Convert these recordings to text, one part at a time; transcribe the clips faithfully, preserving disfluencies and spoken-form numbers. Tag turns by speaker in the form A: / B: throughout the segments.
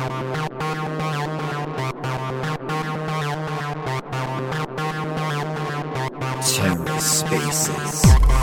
A: TerraSpaces.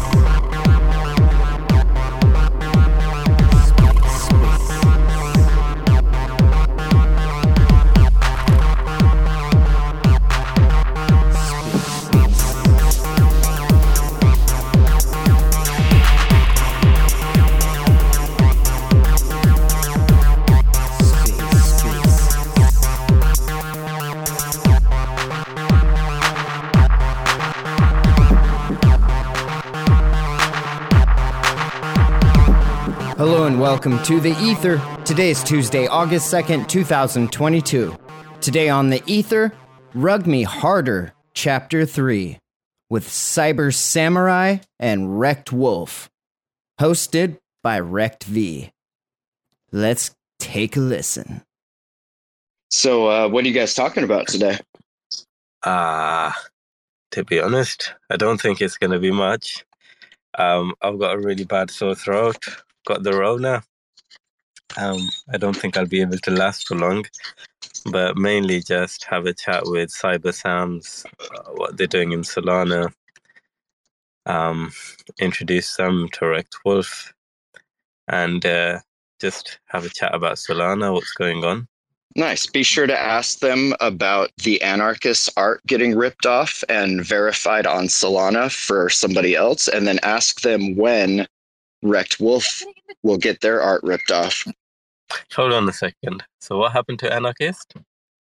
A: Hello and welcome to The Ether. Today is Tuesday, August second, two thousand twenty-two. Today on The Ether, Rug Me Harder, Chapter three, with Cyber Samurai and Wrecked Wolf. Hosted by Wrecked V. Let's take a listen.
B: So, uh, what are you guys talking about today?
C: Uh, to be honest, I don't think it's going to be much. Um, I've got a really bad sore throat. Got the Rona. Um, I don't think I'll be able to last for long, but mainly just have a chat with Cyber Sams, uh, what they're doing in Solana, um, introduce them to Wrecked Wolf, and uh, just have a chat about Solana, what's going on.
B: Nice. Be sure to ask them about the Anarchist art getting ripped off and verified on Solana for somebody else, and then ask them when Wrecked Wolf will get their art ripped off.
C: Hold on a second. So what happened to Anarchist?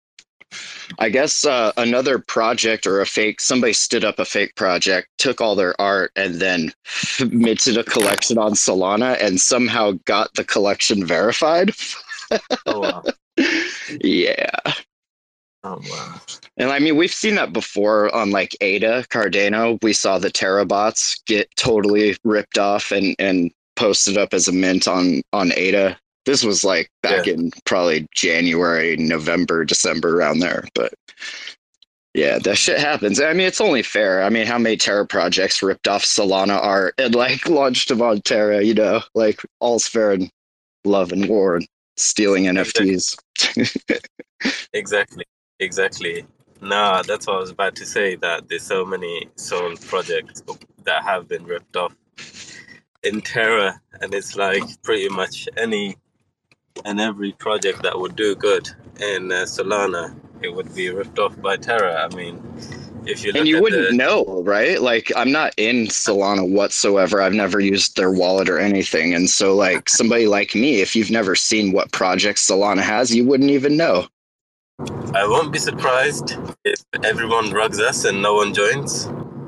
B: I guess uh, another project or a fake, somebody stood up a fake project, took all their art, and then minted a collection on Solana and somehow got the collection verified.
C: Oh, wow.
B: Yeah.
C: Oh, wow.
B: And I mean, we've seen that before on like A D A, Cardano. We saw the Terrabots get totally ripped off and, and posted up as a mint on, on A D A. This was like back yeah. in probably January, November, December, around there. But yeah, that shit happens. I mean, it's only fair. I mean, how many Terra projects ripped off Solana art and like launched them on Terra, you know, like all's fair in love and war and stealing N F Ts.
C: Exactly. exactly. Exactly. Nah, that's what I was about to say, that there's so many Sol projects that have been ripped off in Terra, and it's like pretty much any and every project that would do good in uh, Solana, it would be ripped off by Terra. I mean, if you look
B: and you
C: at
B: wouldn't
C: the...
B: know, right? Like, I'm not in Solana whatsoever. I've never used their wallet or anything. And so, like, somebody like me, if you've never seen what projects Solana has, you wouldn't even know.
C: I won't be surprised if everyone rugs us and no one joins.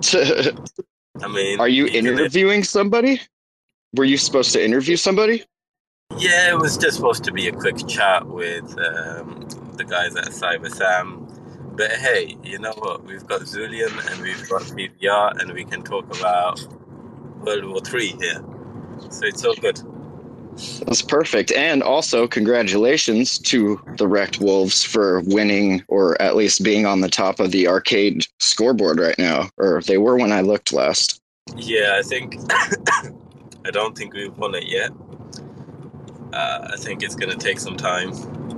C: I mean...
B: Are you interviewing if... somebody? Were you supposed to interview somebody?
C: Yeah, it was just supposed to be a quick chat with um, the guys at Cyber Sam. But hey, you know what? We've got Zulian and we've got B V R and we can talk about World War Three here. So it's all good.
B: That's perfect. And also, congratulations to the Wrecked Wolves for winning, or at least being on the top of the arcade scoreboard right now. Or they were when I looked last.
C: Yeah, I think... I don't think we've won it yet. Uh, I think it's going to take some time.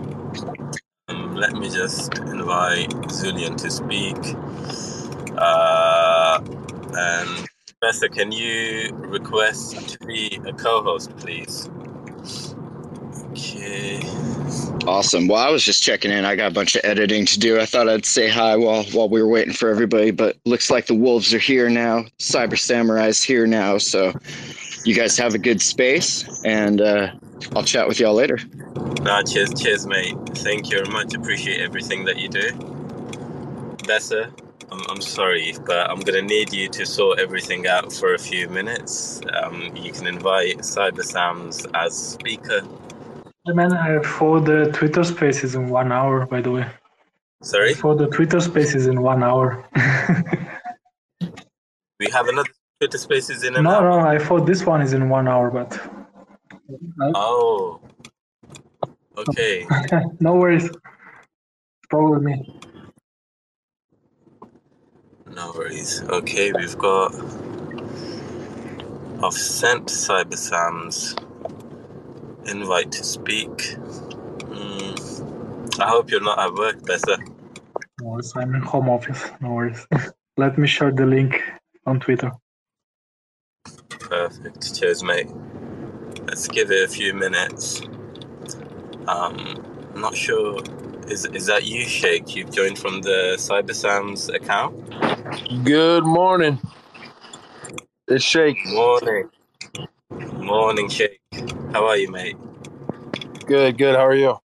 C: Um, let me just invite Zulian to speak. Uh, and Professor, can you request to be a co-host, please? Okay.
B: Awesome. Well, I was just checking in. I got a bunch of editing to do. I thought I'd say hi while while we were waiting for everybody, but looks like the Wolves are here now. Cyber Samurai's here now, so you guys have a good space, and uh, I'll chat with y'all later.
C: Nah, cheers, cheers, mate. Thank you very much. Appreciate everything that you do. Besser, I'm, I'm sorry, but I'm going to need you to sort everything out for a few minutes. Um, you can invite Cyber Sams as speaker.
D: Hey man, I for the Twitter Spaces in one hour, by the way.
C: Sorry?
D: For the Twitter Spaces in one hour.
C: We have another Twitter Spaces in an
D: no,
C: hour?
D: No, no, I thought this one is in one hour, but...
C: Oh. Okay.
D: No worries. Probably me.
C: No worries. Okay, we've got... I've sent Cyber Sam's invite to speak. Mm. I hope you're not at work, Bessa.
D: No worries, I'm in home office. No worries. Let me share the link on Twitter.
C: Perfect. Cheers, mate. Let's give it a few minutes. Um, I'm not sure. Is is that you, Sheikh? You've joined from the CyberSams account?
E: Good morning. It's Shake.
C: Morning. Morning, Sheikh. How are you, mate?
E: Good, good. How are you?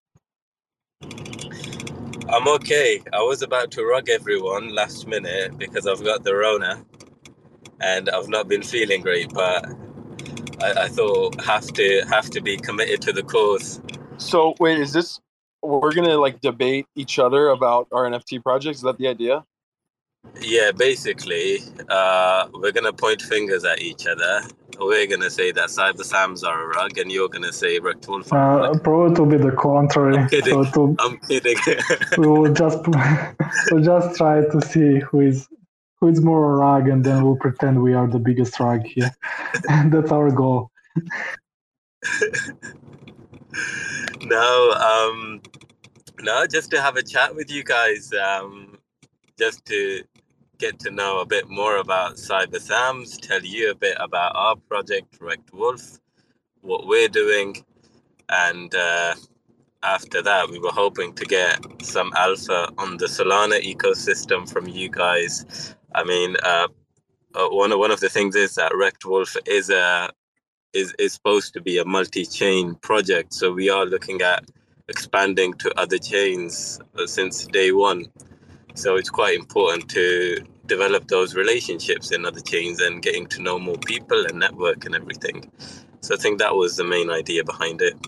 C: I'm okay. I was about to rug everyone last minute because I've got the Rona and I've not been feeling great, but I, I thought have to have to be committed to the cause.
E: So wait, is this we're gonna like debate each other about our N F T projects? Is that the idea?
C: Yeah, basically, uh, we're gonna point fingers at each other. We're gonna say that CyberSams are a rug, and you're gonna say Rectwolf are a
D: Uh,
C: rug.
D: probably to be the contrary.
C: I'm kidding.
D: So to,
C: I'm kidding.
D: we will just we'll just try to see who is who is more a rug, and then we'll pretend we are the biggest rug here. That's our goal.
C: no, um, no, just to have a chat with you guys, um, just to get to know a bit more about CyberSams, tell you a bit about our project, Rectwolf, what we're doing, and uh, after that, we were hoping to get some alpha on the Solana ecosystem from you guys. I mean, uh, uh, one of one of the things is that Rectwolf is a is is supposed to be a multi-chain project, so we are looking at expanding to other chains uh, since day one. So it's quite important to develop those relationships in other chains and getting to know more people and network and everything. So I think that was the main idea behind it.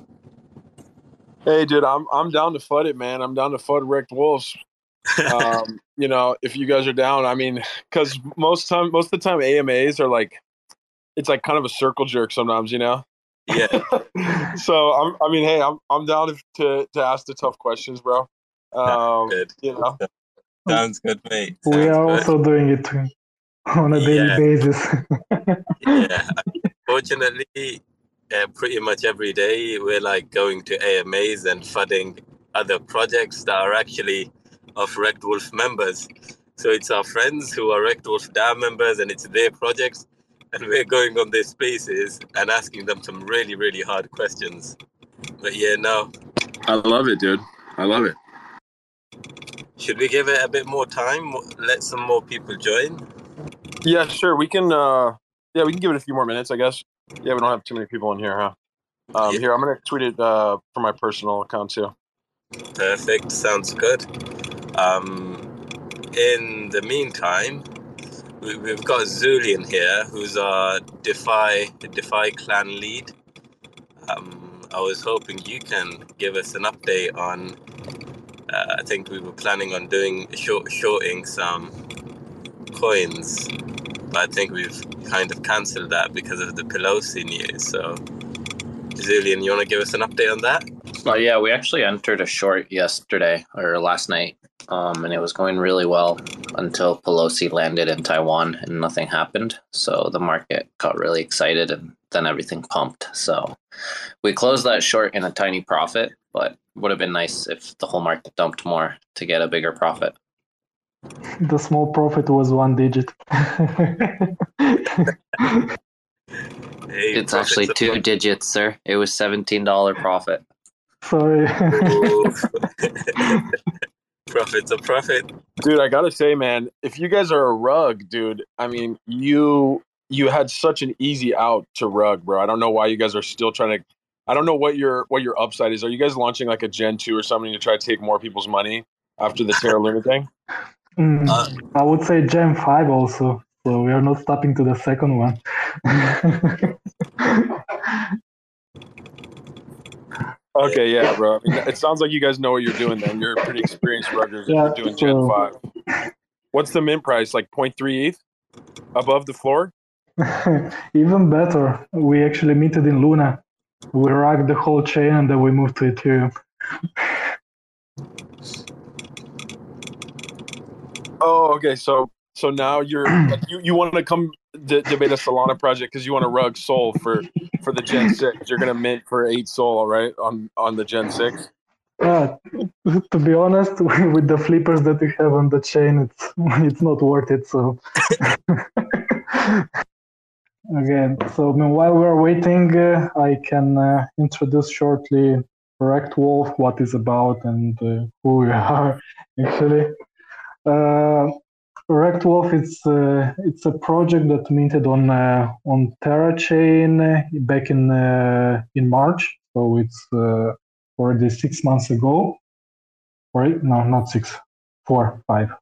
E: Hey, dude, I'm I'm down to FUD it, man. I'm down to FUD Wrecked Wolves. um, you know, if you guys are down, I mean, because most time, most of the time, A M As are like, it's like kind of a circle jerk sometimes, you know.
C: Yeah.
E: So I'm, I mean, hey, I'm I'm down to to, to ask the tough questions, bro. Um,
C: Good.
E: you know.
C: Sounds good, mate. Sounds
D: We are
C: good.
D: also doing it on a daily
C: Yeah.
D: basis.
C: Yeah. Fortunately, uh, pretty much every day we're like going to A M As and fudding other projects that are actually of Rectwolf members. So it's our friends who are Rectwolf D A M members and it's their projects. And we're going on their spaces and asking them some really, really hard questions. But yeah, no.
E: I love it, dude. I love it.
C: Should we give it a bit more time? Let some more people join?
E: Yeah, sure. We can. Uh, yeah, we can give it a few more minutes, I guess. Yeah, we don't have too many people in here, huh? Um,
C: Yeah.
E: Here, I'm gonna tweet it uh, from my personal account too.
C: Perfect. Sounds good. Um, in the meantime, we, we've got Zulian here, who's our DeFi DeFi clan lead. Um, I was hoping you can give us an update on. Uh, I think we were planning on doing short shorting some coins, but I think we've kind of cancelled that because of the Pelosi news. So, Zulian, you want to give us an update on that?
F: Oh yeah, we actually entered a short yesterday or last night, um, and it was going really well until Pelosi landed in Taiwan and nothing happened. So the market got really excited and then everything pumped. So we closed that short in a tiny profit, but would have been nice if the whole market dumped more to get a bigger profit.
D: The small profit was one digit.
C: Hey,
F: It's actually two
C: profits
F: digits, sir. It was seventeen dollars profit.
D: Sorry.
C: Profit's a profit.
E: Dude, I gotta say, man, if you guys are a rug, dude, I mean, you you had such an easy out to rug, bro. I don't know why you guys are still trying to. I don't know what your what your upside is. Are you guys launching like a Gen two or something to try to take more people's money after the Terra Luna thing?
D: Mm,
C: Uh,
D: I would say Gen five also. So we are not stopping to the second one.
E: Okay, yeah, bro. I mean, it sounds like you guys know what you're doing. Then you're pretty experienced ruggers if
D: Yeah,
E: you're doing Gen
D: so-
E: five. What's the mint price? Like zero point three E T H above the floor?
D: Even better, we actually minted in Luna. We racked the whole chain and then we moved to Ethereum.
E: Oh, okay. So so now you're like, you you want to come d- debate a Solana project because you want to rug Sol for for the Gen six. You're gonna mint for eight Sol, right? On on the Gen six.
D: Uh, to be honest, with the flippers that we have on the chain, it's it's not worth it. So again, so while we're waiting, uh, I can uh, introduce shortly RectWolf, what is about, and uh, who we are actually. Uh, RectWolf is uh, it's a project that minted on uh, on TerraChain uh, back in uh, in March. So it's uh, already six months ago. Right? No, not six, four, five.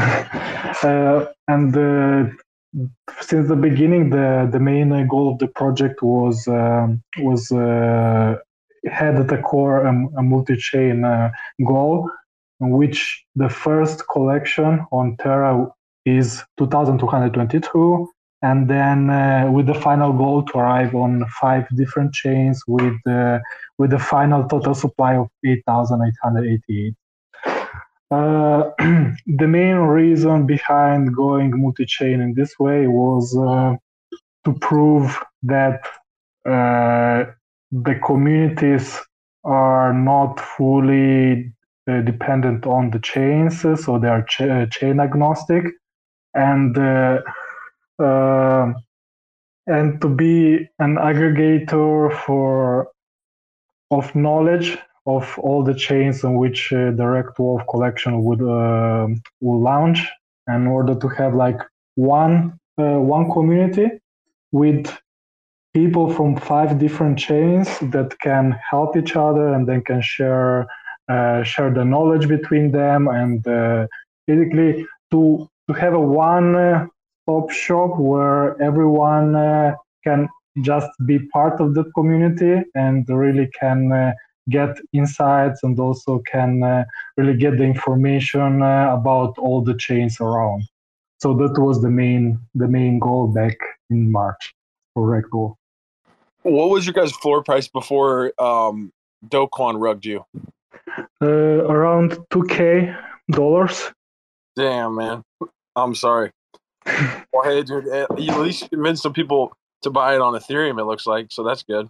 D: uh, and uh, since the beginning, the the main goal of the project was um, was uh, had at the core a, a multi-chain uh, goal, in which the first collection on Terra is two thousand two hundred twenty-two, and then uh, with the final goal to arrive on five different chains with uh, with the final total supply of eight thousand eight hundred eighty-eight. Uh, the main reason behind going multi-chain in this way was uh, to prove that uh, the communities are not fully uh, dependent on the chains, so they are ch- chain agnostic, and uh, uh, and to be an aggregator for of knowledge of all the chains on which uh, the RectWolf collection would uh, will launch, in order to have like one uh, one community with people from five different chains that can help each other and then can share uh, share the knowledge between them, and uh, basically to to have a one uh, stop shop where everyone uh, can just be part of the community and really can uh, get insights, and also can uh, really get the information uh, about all the chains around. So that was the main the main goal back in March for RectWolf.
E: What was your guys' floor price before um, Do Kwon rugged you?
D: Uh, around two K dollars.
E: Damn, man. I'm sorry. Well, hey, dude, you at least convinced some people to buy it on Ethereum, it looks like, so that's good.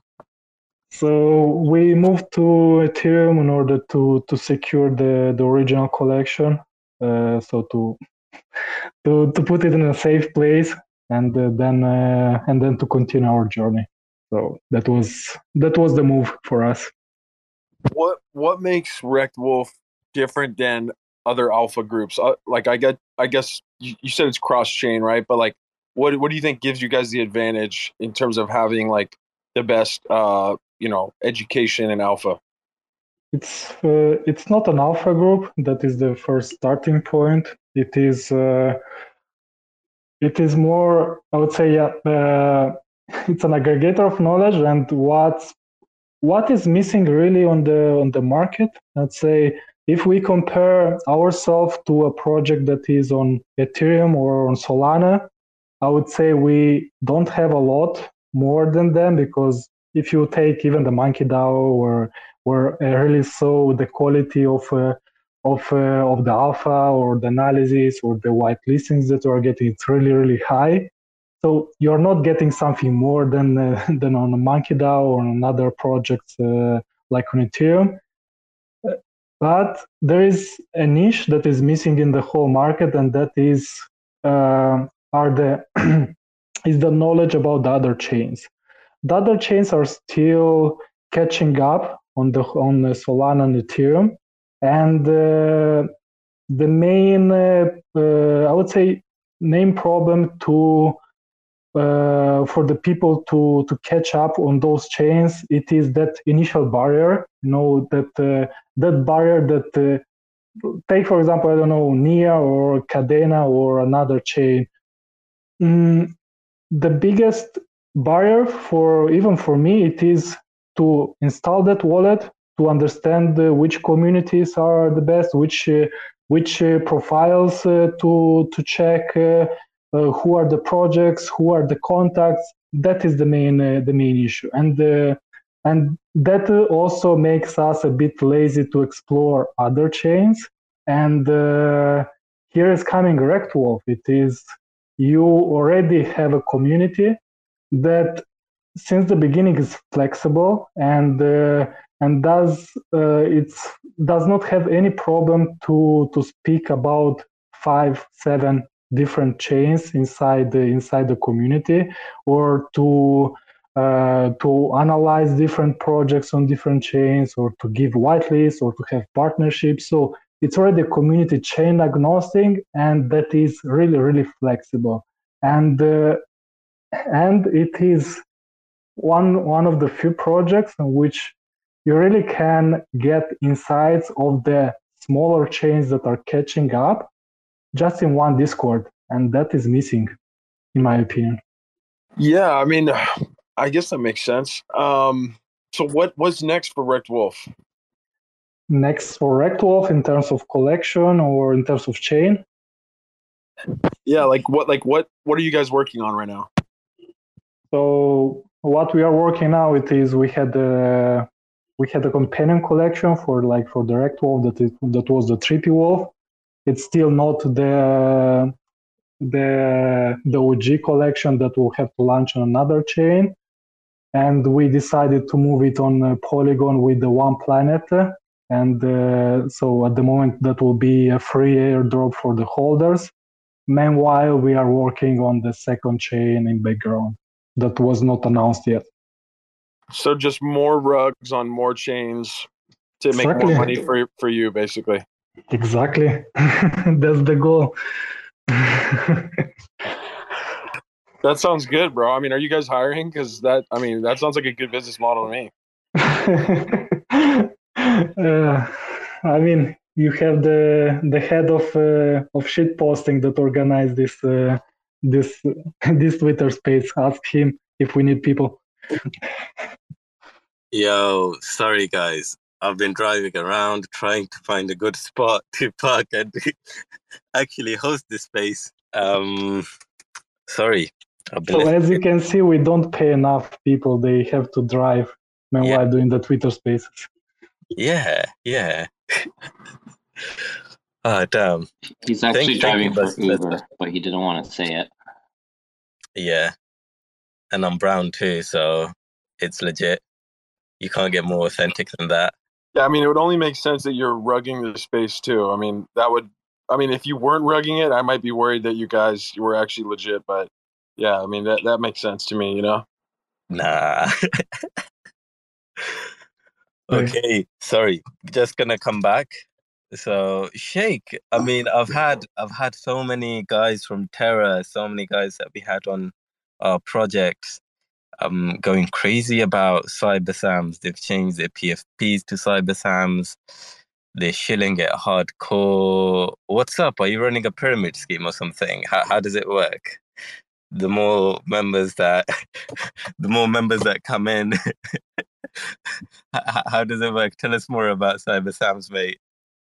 D: So we moved to Ethereum in order to to secure the, the original collection. Uh, so to to to put it in a safe place, and uh, then uh, and then to continue our journey. So that was that was the move for us.
E: What what makes RectWolf different than other alpha groups? Uh, like I get, I guess you, you said it's cross chain, right? But like, what what do you think gives you guys the advantage in terms of having like the best, uh, you know, education in alpha?
D: It's uh, it's not an alpha group. That is the first starting point. It is uh, it is more, I would say, yeah, uh, it's an aggregator of knowledge, and what's what is missing really on the on the market. Let's say if we compare ourselves to a project that is on Ethereum or on Solana, I would say we don't have a lot more than them, because if you take even the MonkeyDAO, where where I really saw the quality of uh, of uh, of the alpha or the analysis or the white listings that you are getting, it's really really high. So you're not getting something more than uh, than on a MonkeyDAO or on other projects uh, like on Ethereum. But there is a niche that is missing in the whole market, and that is uh, are the is the knowledge about the other chains. The other chains are still catching up on the on the Solana and Ethereum, and uh, the main uh, uh, I would say main problem to uh, for the people to to catch up on those chains, it is that initial barrier. You know, that uh, that barrier that uh, take for example, I don't know, Nia or Cadena or another chain. Mm, the biggest barrier for even for me, it is to install that wallet, to understand uh, which communities are the best, which uh, which uh, profiles uh, to to check, uh, uh, who are the projects, who are the contacts. That is the main uh, the main issue, and uh, and that also makes us a bit lazy to explore other chains. And uh, here is coming RectWolf. It is, you already have a community that since the beginning is flexible, and uh, and does uh, it's does not have any problem to to speak about five, seven different chains inside the inside the community, or to uh, to analyze different projects on different chains, or to give whitelists, or to have partnerships. So it's already a community chain agnostic, and that is really really flexible, and uh, and it is one one of the few projects in which you really can get insights of the smaller chains that are catching up just in one Discord, and that is missing, in my opinion.
E: Yeah, I mean, I guess that makes sense. Um, so what what's next for Wrecked Wolf?
D: Next for Wrecked Wolf in terms of collection or in terms of chain?
E: Yeah, like what like what what are you guys working on right now?
D: So what we are working now it is we had a we had a companion collection for like for the Wrecked Wolf that is, that was the Trippy Wolf. It's still not the the the O G collection that will have to launch on another chain, and we decided to move it on uh, Polygon with the One Planet, and uh, so at the moment that will be a free airdrop for the holders. Meanwhile, we are working on the second chain in background that was not announced yet.
E: So just more rugs on more chains to make
D: Exactly.
E: more money for for you, basically.
D: Exactly. That's the goal.
E: That sounds good, bro. I mean, are you guys hiring? Because that, I mean, that sounds like a good business model to me.
D: uh, I mean, you have the the head of uh, of shit posting that organized this uh, this this Twitter space. Ask him if we need people.
C: Yo, sorry guys. I've been driving around trying to find a good spot to park and actually host this space. Um, sorry. I've been
D: So
C: listening.
D: as you can see, we don't pay enough people. They have to drive meanwhile
C: Yeah.
D: doing the Twitter spaces.
C: Yeah, yeah. Ah, damn.
F: He's actually
C: Thank- thank you,
F: driving for
C: Buzz.
F: Uber, but he didn't want to say it.
C: Yeah. And I'm brown too, so it's legit. You can't get more authentic than that.
E: Yeah, I mean, it would only make sense that you're rugging the space too. I mean, that would, I mean, if you weren't rugging it, I might be worried that you guys were actually legit. But yeah, I mean, that, that makes sense to me, you know?
C: Nah. Okay, sorry. Just gonna come back. So Shake, I mean, I've had I've had so many guys from Terra, so many guys that we had on our projects, um, going crazy about CyberSams. They've changed their P F Ps to CyberSams. They're shilling it hardcore. What's up? Are you running a pyramid scheme or something? How how does it work? The more members that, the more members that come in. how, how does it work? Tell us more about CyberSams, mate.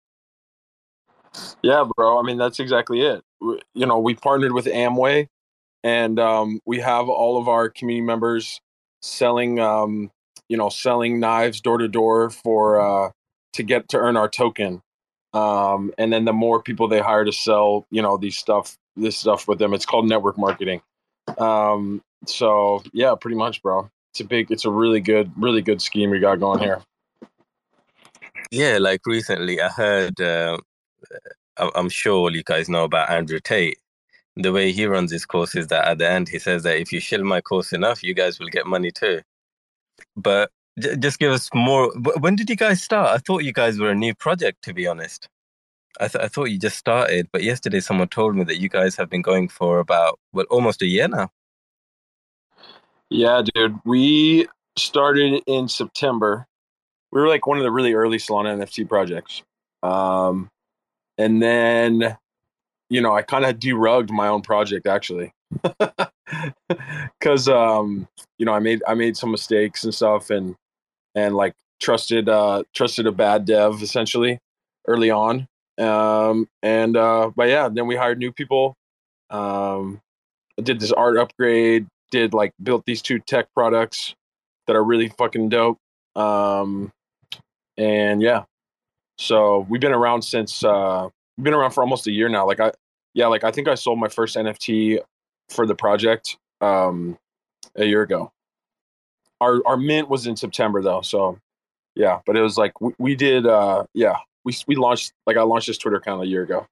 E: Yeah, bro. I mean, that's exactly it. We- You know, we partnered with Amway, and um, we have all of our community members selling, um, you know, selling knives door to door for uh, to get to earn our token. Um, and then the more people they hire to sell, you know, these stuff, this stuff with them, it's called network marketing. Um, so yeah, pretty much, bro. It's a big, it's a really good, really good scheme we got going here.
C: Yeah, like recently I heard, uh, I- I'm sure all you guys know about Andrew Tate. The way he runs his course is that at the end he says that if you shill my course enough, you guys will get money too. But j- just give us more. wh- When did you guys start? I thought you guys were a new project, to be honest. I, th- I thought you just started, but yesterday someone told me that you guys have been going for about, well, almost a year now.
E: Yeah, dude. We started in September. We were like one of the really early Solana N F T projects. Um, and then, you know, I kind of derugged my own project actually. Cause, um, you know, I made, I made some mistakes and stuff and, and like trusted, uh, trusted a bad dev essentially early on. Um, and, uh, but yeah, then we hired new people. Um, did this art upgrade, did like built these two tech products that are really fucking dope. Um, and yeah, so we've been around since uh, we've been around for almost a year now. Like I, yeah, like I think I sold my first N F T for the project um, a year ago. Our our mint was in September though, so yeah, but it was like we, we did. Uh, yeah, we we launched like I launched this Twitter account a year ago.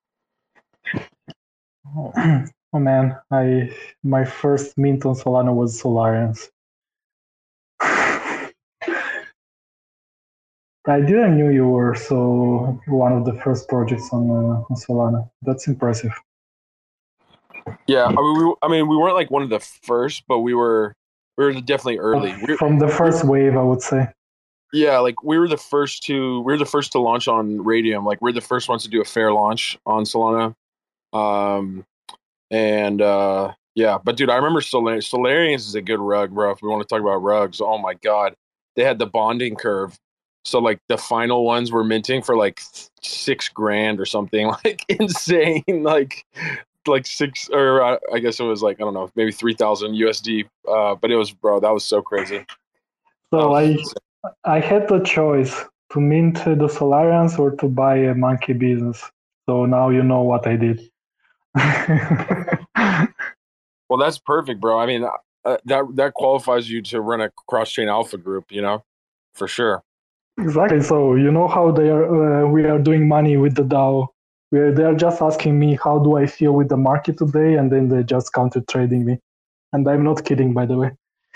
D: Oh man, I my first mint on Solana was Solarians. I didn't knew you were so one of the first projects on, uh, on Solana. That's impressive.
E: Yeah, I mean, we, I mean, we weren't like one of the first, but we were we were definitely early. We,
D: From the first wave, I would say.
E: Yeah, like we were the first to we were the first to launch on Raydium. Like we're the first ones to do a fair launch on Solana. Um, and uh, yeah, but dude, I remember Solar- Solarians is a good rug, bro. If we want to talk about rugs, oh my god, they had the bonding curve. So like the final ones were minting for like six grand or something, like insane, like like six or uh, I guess it was like I don't know, maybe three thousand U S D. Uh, but it was, bro, that was so crazy.
D: So I
E: insane.
D: I had the choice to mint the Solarians or to buy a monkey business. So now you know what I did.
E: Well, that's perfect, bro. I mean, uh, that that qualifies you to run a cross-chain alpha group, you know, for sure.
D: Exactly. So you know how they are. Uh, we are doing money with the DAO. We are, they are just asking me how do I feel with the market today, and then they just counter trading me. And I'm not kidding, by the way.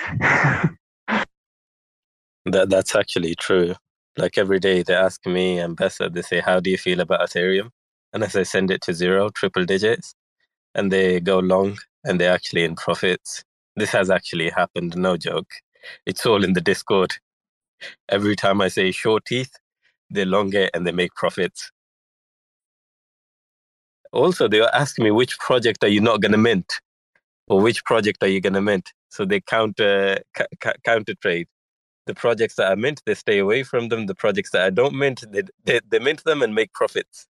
C: That that's actually true. Like every day they ask me and Bessa, they say, how do you feel about Ethereum? And as I send it to zero, triple digits, and they go long and they're actually in profits. This has actually happened, no joke. It's all in the Discord. Every time I say short teeth, they long it and they make profits. Also, they ask me, which project are you not going to mint? Or which project are you going to mint? So they counter, ca- counter trade. The projects that I mint, they stay away from them. The projects that I don't mint, they, they, they mint them and make profits.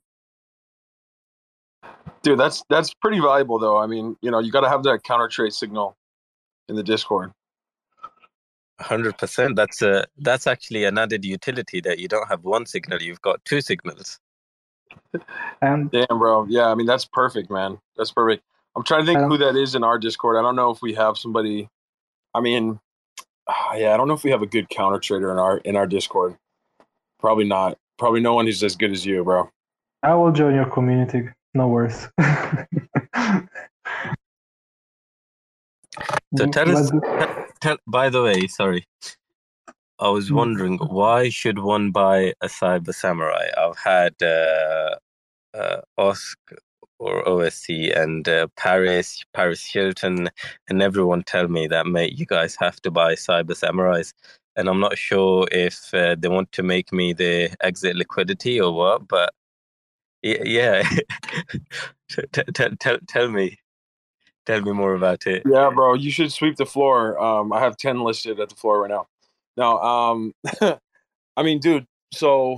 E: Dude, that's that's pretty valuable, though. I mean, you know, you got to have that counter trade signal in the Discord.
C: one hundred percent. That's a that's actually an added utility that you don't have one signal, you've got two signals.
D: And
E: damn, bro, yeah, I mean that's perfect, man. That's perfect. I'm trying to think um, who that is in our Discord. I don't know if we have somebody. I mean, uh, yeah, I don't know if we have a good counter trader in our in our Discord. Probably not. Probably no one who's as good as you, bro.
D: I will join your community. No worries.
C: So tell us, tell, by the way, sorry. I was wondering, why should one buy a Cyber Samurai? I've had uh, uh, Osk or O S C and uh, Paris, Paris Hilton, and everyone tell me that, mate, you guys have to buy Cyber Samurais. And I'm not sure if uh, they want to make me the exit liquidity or what, but yeah, tell, tell, tell, tell me. Tell me more about it.
E: Yeah, bro, you should sweep the floor. Um, I have ten listed at the floor right now. Now, um, I mean, dude, so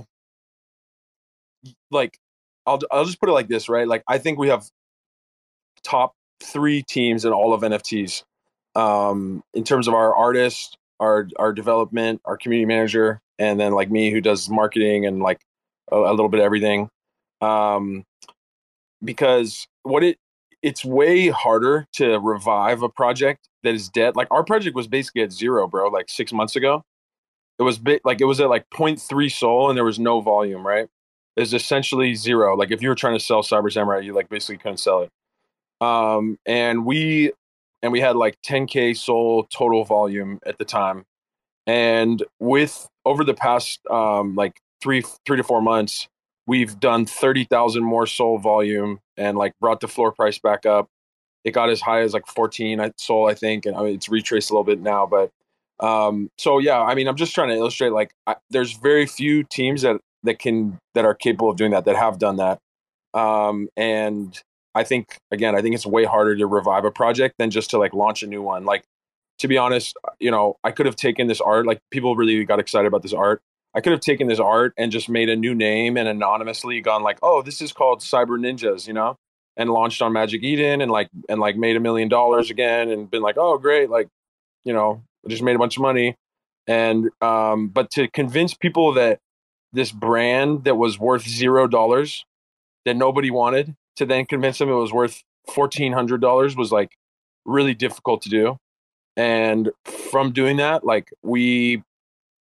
E: like, I'll I'll just put it like this, right? Like, I think we have top three teams in all of N F Ts, um, in terms of our artists, our our development, our community manager, and then like me who does marketing and like a, a little bit of everything. Um, because what it it's way harder to revive a project that is dead. Like our project was basically at zero, bro, like six months ago. It was big, like it was at like zero point three Sol and there was no volume, right? It's essentially zero. Like if you were trying to sell Cyber Samurai, you like basically couldn't sell it. Um, and we and we had like ten K Sol total volume at the time. And with over the past um like three three to four months, we've done thirty thousand more Sol volume and like brought the floor price back up. It got as high as like fourteen Sol, I think. And I mean, it's retraced a little bit now. But um, so, yeah, I mean, I'm just trying to illustrate like I, there's very few teams that, that can that are capable of doing that, that have done that. Um, and I think, again, I think it's way harder to revive a project than just to like launch a new one. Like, to be honest, you know, I could have taken this art, like people really got excited about this art. I could have taken this art and just made a new name and anonymously gone like, oh, this is called Cyber Ninjas, you know, and launched on Magic Eden and like, and like made a million dollars again and been like, oh, great. Like, you know, I just made a bunch of money. And, um, but to convince people that this brand that was worth zero dollars that nobody wanted, to then convince them it was worth fourteen hundred dollars was like really difficult to do. And from doing that, like we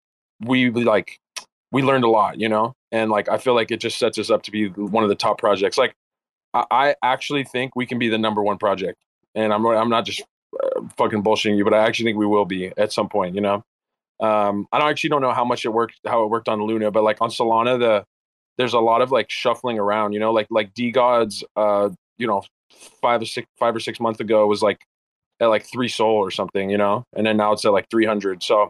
E: we like we learned a lot, you know, and like I feel like it just sets us up to be one of the top projects. Like I, I actually think we can be the number one project, and I'm I'm not just uh, fucking bullshitting you, but I actually think we will be at some point, you know. Um, I don't actually don't know how much it worked, how it worked on Luna, but like on Solana, the there's a lot of like shuffling around, you know, like like D Gods, uh, you know, five or six five or six months ago was like at like three Sol or something, you know, and then now it's at like three hundred. So,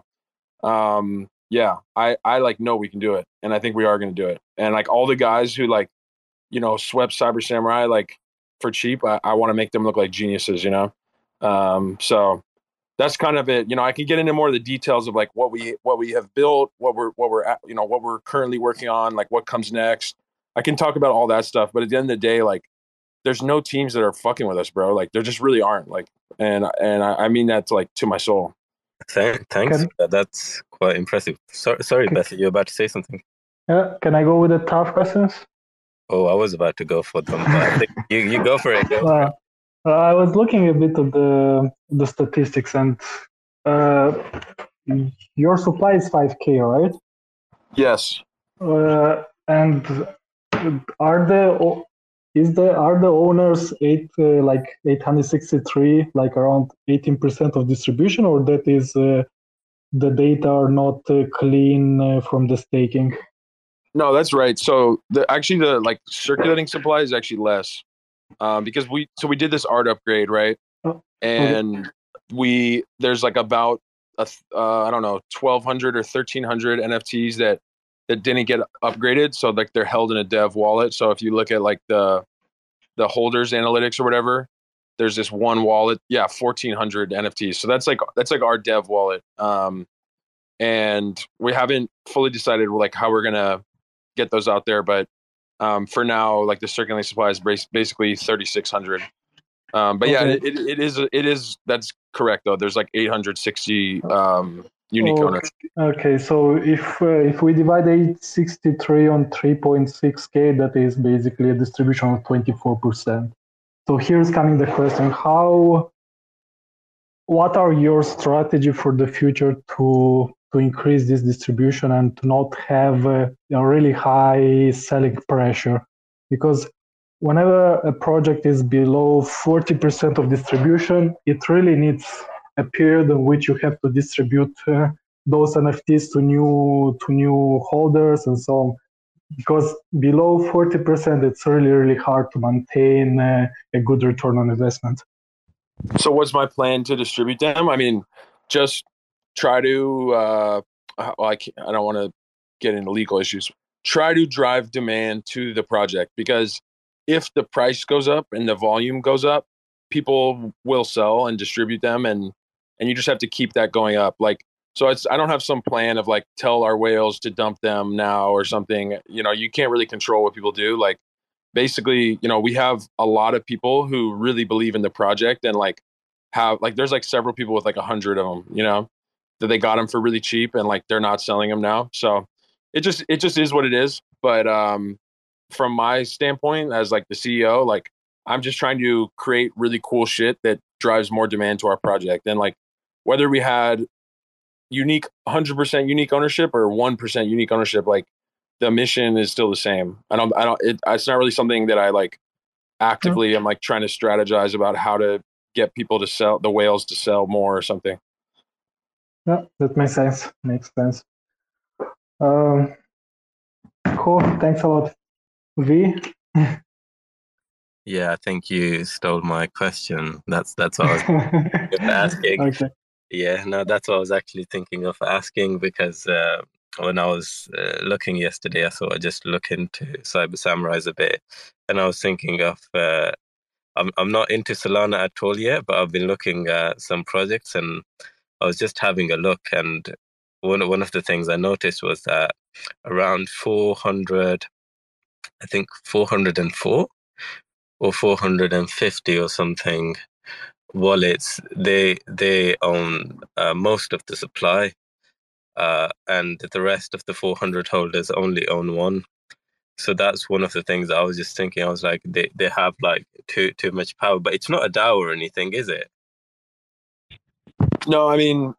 E: um, yeah, I I like know we can do it, and I think we are going to do it. And like all the guys who like, you know, swept Cyber Samurai like for cheap, I, I want to make them look like geniuses, you know. Um, so that's kind of it. You know, I can get into more of the details of like what we what we have built, what we're what we're at, you know, what we're currently working on, like what comes next. I can talk about all that stuff, but at the end of the day, like there's no teams that are fucking with us, bro. Like there just really aren't. Like, and and I, I mean that to like to my soul.
C: Thanks. Can, that's quite impressive. So, sorry,
D: can,
C: Bessie, you're about to say something.
D: Yeah, can I go with the tough questions?
C: Oh, I was about to go for them, but I think you you go for it. Go
D: uh,
C: for it.
D: Uh, I was looking a bit at the the statistics, and uh, your supply is five K, right?
E: Yes.
D: Uh, and are the is the are the owners eight uh, like eight hundred sixty-three like around eighteen percent of distribution, or that is uh, the data are not uh, clean uh, from the staking?
E: No, that's right. So the actually the like circulating supply is actually less. Um, because we so we did this art upgrade, right?
D: Oh,
E: and
D: okay.
E: we there's like about a, uh, I don't know twelve hundred or thirteen hundred N F Ts that that didn't get upgraded, so like they're held in a dev wallet. So if you look at like the the holders analytics or whatever, there's this one wallet, yeah, fourteen hundred N F Ts. So that's like that's like our dev wallet, um, and we haven't fully decided like how we're gonna get those out there, but Um, for now, like the circulating supply is basically thirty-six hundred. Um, but yeah,
D: Okay.
E: it, it is, it is, that's correct though. There's like eight hundred sixty um, unique
D: okay.
E: owners.
D: Okay, so if uh, if we divide eight sixty-three on three point six K, that is basically a distribution of twenty-four percent. So here's coming the question: How, what are your strategy for the future to to increase this distribution and to not have a, a really high selling pressure? Because whenever a project is below forty percent of distribution, it really needs a period in which you have to distribute uh, those N F Ts to new to new holders and so on. Because below forty percent, it's really, really hard to maintain uh, a good return on investment.
E: So what's my plan to distribute them? I mean, just try to, uh, well, I, can't, I don't want to get into legal issues. Try to drive demand to the project, because if the price goes up and the volume goes up, people will sell and distribute them, and and you just have to keep that going up. Like, so it's I don't have some plan of like tell our whales to dump them now or something. You know, you can't really control what people do. Like, basically, you know, we have a lot of people who really believe in the project and like have like there's like several people with like a hundred of them, you know, that they got them for really cheap and like they're not selling them now. So it just it just is what it is. But um, from my standpoint as like the C E O, like I'm just trying to create really cool shit that drives more demand to our project. And like whether we had unique one hundred percent unique ownership or one percent unique ownership, like the mission is still the same. I don't I don't it, it's not really something that I like actively I'm like trying to strategize about how to get people to sell the whales to sell more or something.
D: Yeah, that makes sense. Makes sense. Um, cool. Thanks a lot, V.
C: Yeah, I think you stole my question. That's that's what I was asking.
D: Okay.
C: Yeah, no, that's what I was actually thinking of asking, because uh, when I was uh, looking yesterday, I thought I'd just look into Cyber Samurais a bit, and I was thinking of. Uh, I'm I'm not into Solana at all yet, but I've been looking at some projects, and I was just having a look, and one one of the things I noticed was that around four hundred, I think four hundred four or four hundred fifty or something wallets, they they own uh, most of the supply, uh, and the rest of the four hundred holders only own one. So that's one of the things I was just thinking. I was like, they, they have like too too much power, but it's not a DAO or anything, is it?
E: No, I mean,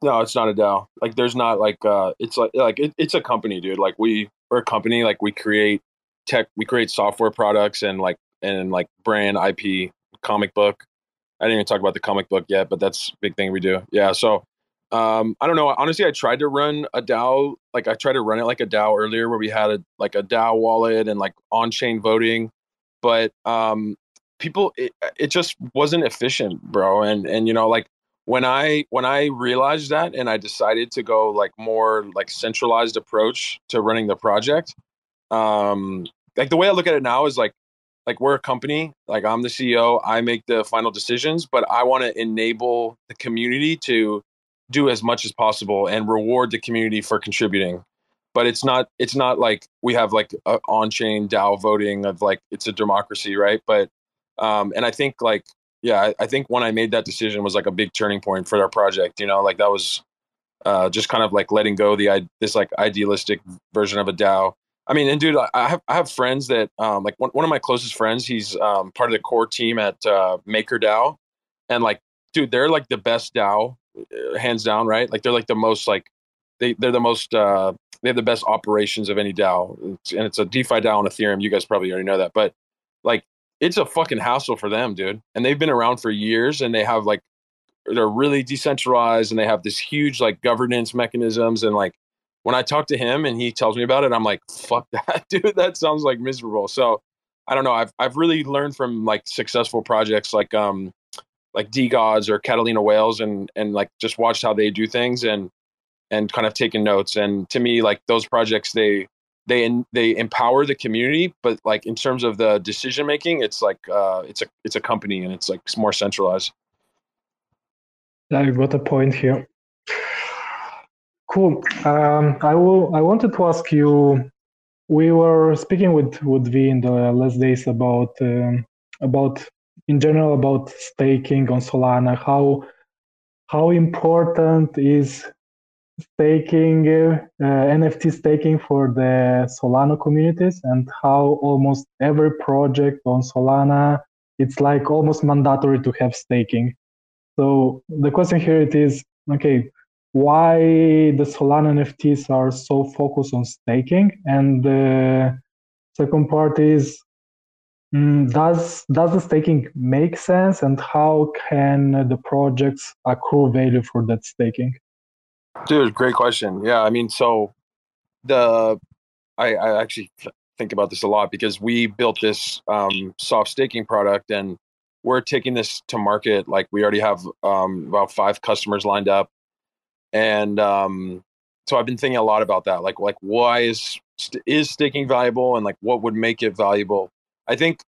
E: No, it's not a DAO. Like, there's not like uh, it's like like it, it's a company, dude. Like we we're a company. Like we create tech, we create software products and like and like brand I P, comic book. I didn't even talk about the comic book yet, but that's a big thing we do. Yeah. So um, I don't know. Honestly, I tried to run a DAO. Like I tried to run it like a DAO earlier, where we had a like a DAO wallet and like on chain voting, but um, people it, it just wasn't efficient, bro. And and you know like. When I when I realized that and I decided to go like more like centralized approach to running the project, um, like the way I look at it now is like like we're a company, like I'm the C E O, I make the final decisions, but I want to enable the community to do as much as possible and reward the community for contributing. But it's not it's not like we have like a on-chain DAO voting of like it's a democracy, right? But um, and I think like. Yeah, I, I think when I made that decision was like a big turning point for our project. You know, like that was uh, just kind of like letting go the this like idealistic version of a DAO. I mean, and dude, I have I have friends that um, like one, one of my closest friends. He's um, part of the core team at uh, MakerDAO, and like, dude, they're like the best DAO, hands down, right? Like they're like the most like they they're the most uh, they have the best operations of any DAO, it's, and it's a DeFi DAO on Ethereum. You guys probably already know that, but like. It's a fucking hassle for them, dude. And they've been around for years and they have like, they're really decentralized and they have this huge like governance mechanisms. And like, when I talk to him and he tells me about it, I'm like, fuck that, dude. That sounds like miserable. So I don't know. I've, I've really learned from like successful projects like, um, like DeGods or Catalina Whales and, and like just watched how they do things and, and kind of taken notes. And to me, like those projects, they, they they empower the community, but like in terms of the decision making, it's like uh, it's a it's a company and it's like more centralized.
D: I got a point here. Cool. Um, I will. I wanted to ask you. We were speaking with with V in the last days about um, about in general about staking on Solana. How how important is staking, uh, N F T staking for the Solana communities, and how almost every project on Solana, it's like almost mandatory to have staking. So the question here it is, okay, why the Solana N F Ts are so focused on staking? And the second part is, mm, does does the staking make sense, and how can the projects accrue value for that staking?
E: Dude, great question. Yeah, I mean, so the I, I actually think about this a lot because we built this um, soft staking product and we're taking this to market. Like we already have um, about five customers lined up, and um, so I've been thinking a lot about that. Like, like why is is staking valuable, and like what would make it valuable? I think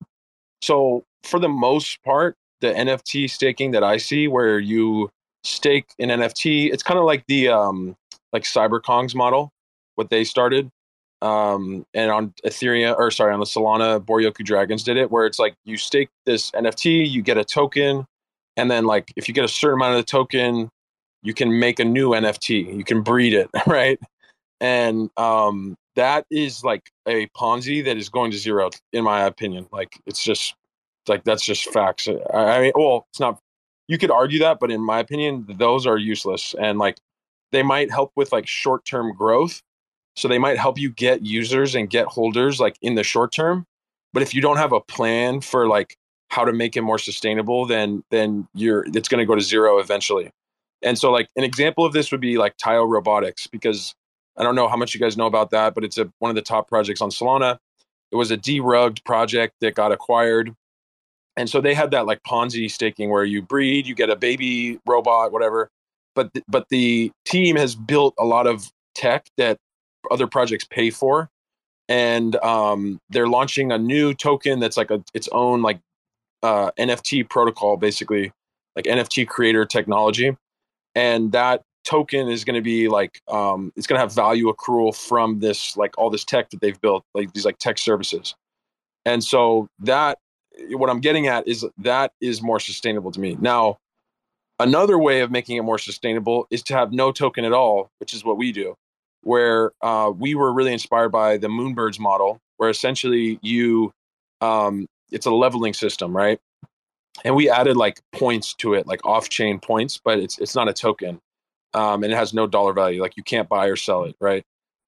E: so. For the most part, the N F T staking that I see, where you stake an N F T, it's kind of like the um, like CyberKongz model, what they started. Um, and on Ethereum, or sorry, on the Solana, Boryoku Dragons did it, where it's like you stake this N F T, you get a token, and then like if you get a certain amount of the token, you can make a new N F T. You can breed it, right? And um, that is like a Ponzi that is going to zero, in my opinion. Like it's just like that's just facts. I, I mean, well, it's not. You could argue that, but in my opinion, those are useless, and like they might help with like short-term growth. So they might help you get users and get holders like in the short term. But if you don't have a plan for like how to make it more sustainable, then then you're it's going to go to zero eventually. And so like an example of this would be like Tile Robotics, because I don't know how much you guys know about that, but it's a, one of the top projects on Solana. It was a derugged project that got acquired. And so they had that like Ponzi staking where you breed, you get a baby robot, whatever. But th- but the team has built a lot of tech that other projects pay for, and um, they're launching a new token that's like a its own like uh, N F T protocol, basically like N F T creator technology, and that token is going to be like um, it's going to have value accrual from this like all this tech that they've built, like these like tech services. And so that what I'm getting at is that is more sustainable to me. Now, another way of making it more sustainable is to have no token at all, which is what we do, where uh, we were really inspired by the Moonbirds model, where essentially you, um, it's a leveling system, right? And we added like points to it, like off-chain points, but it's it's not a token. um, and it has no dollar value. Like you can't buy or sell it, right?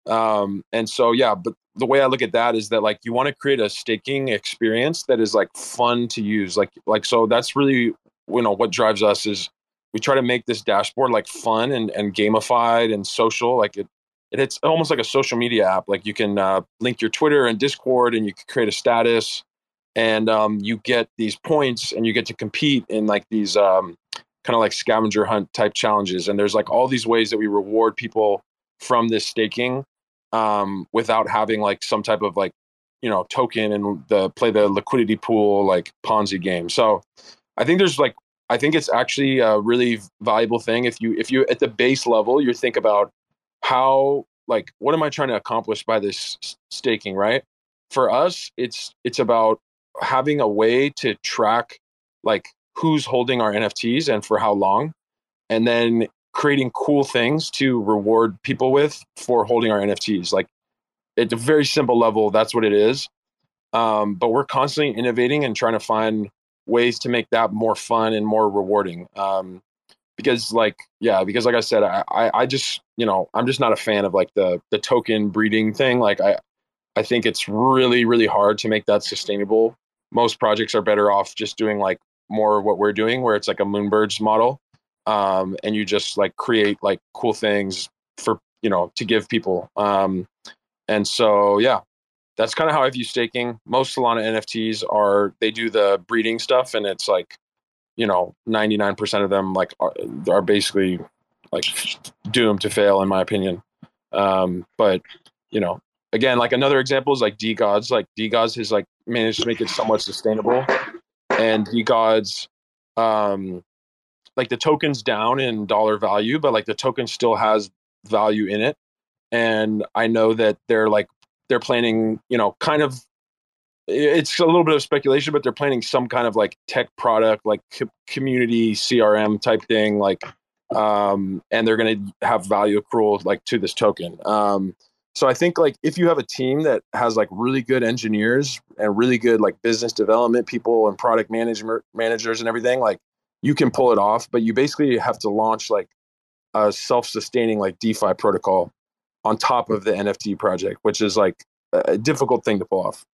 E: Um, and so yeah, but the way I look at that is that like you want to create a staking experience that is like fun to use. Like like so that's really, you know, what drives us is we try to make this dashboard like fun and, and gamified and social. Like it, it it's almost like a social media app. Like you can uh, link your Twitter and Discord, and you can create a status, and um, you get these points, and you get to compete in like these um, kind of like scavenger hunt type challenges. And there's like all these ways that we reward people from this staking um, without having like some type of like, you know, token and the play the liquidity pool, like Ponzi game. So I think there's like, I think it's actually a really valuable thing. If you, if you at the base level, you think about how, like, what am I trying to accomplish by this staking, right? For us, it's, it's about having a way to track like who's holding our N F Ts and for how long, and then creating cool things to reward people with for holding our N F Ts. Like at a very simple level, that's what it is. Um, but we're constantly innovating and trying to find ways to make that more fun and more rewarding. Um, because like, yeah, because like I said, I, I, I just, you know, I'm just not a fan of like the, the token breeding thing. Like I, I think it's really, really hard to make that sustainable. Most projects are better off just doing like more of what we're doing, where it's like a Moonbirds model. Um, and you just like create like cool things for, you know, to give people. Um, and so, yeah, that's kind of how I view staking. Most Solana N F Ts are, they do the breeding stuff, and it's like, you know, ninety-nine percent of them like are, are basically like doomed to fail, in my opinion. Um, but, you know, again, like another example is like DeGods. Like DeGods has like managed to make it somewhat sustainable, and DeGods, um, like the token's down in dollar value, but like the token still has value in it. And I know that they're like, they're planning, you know, kind of, it's a little bit of speculation, but they're planning some kind of like tech product, like co- community C R M type thing. Like, um, and they're going to have value accrual like to this token. Um, so I think like if you have a team that has like really good engineers and really good like business development people and product management managers and everything, like, you can pull it off, but you basically have to launch like a self-sustaining like DeFi protocol on top of the N F T project, which is like a difficult thing to pull off.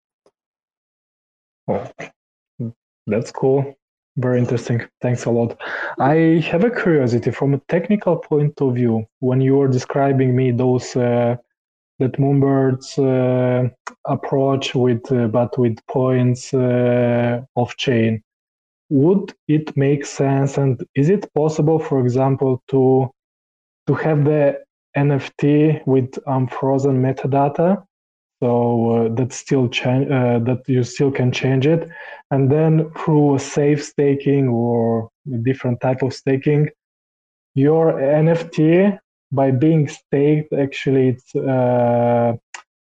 D: Oh, that's cool. Very interesting. Thanks a lot. I have a curiosity from a technical point of view. When you were describing me those uh, that Moonbird's uh, approach with, uh, but with points uh, off chain. Would it make sense, and is it possible, for example, to to have the N F T with unfrozen metadata, so uh, that still change uh, that you still can change it, and then through a safe staking or a different type of staking, your N F T by being staked, actually, it's uh,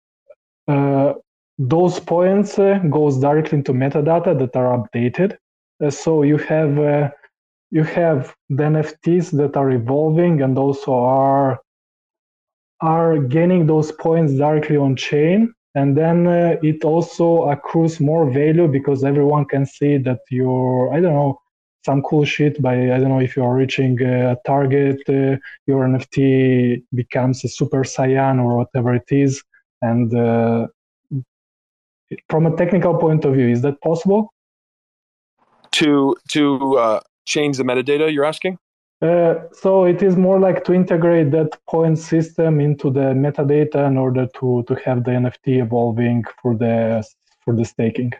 D: uh, those points uh, goes directly into metadata that are updated. Uh, so you have uh, you have the N F Ts that are evolving and also are are gaining those points directly on chain, and then uh, it also accrues more value because everyone can see that you're, I don't know, some cool shit by, I don't know, if you're reaching a target, uh, your N F T becomes a Super Saiyan or whatever it is. And uh, from a technical point of view, is that possible?
E: To to uh, change the metadata, you're asking?
D: Uh, so it is more like to integrate that point system into the metadata in order to, to have the N F T evolving for the for the staking.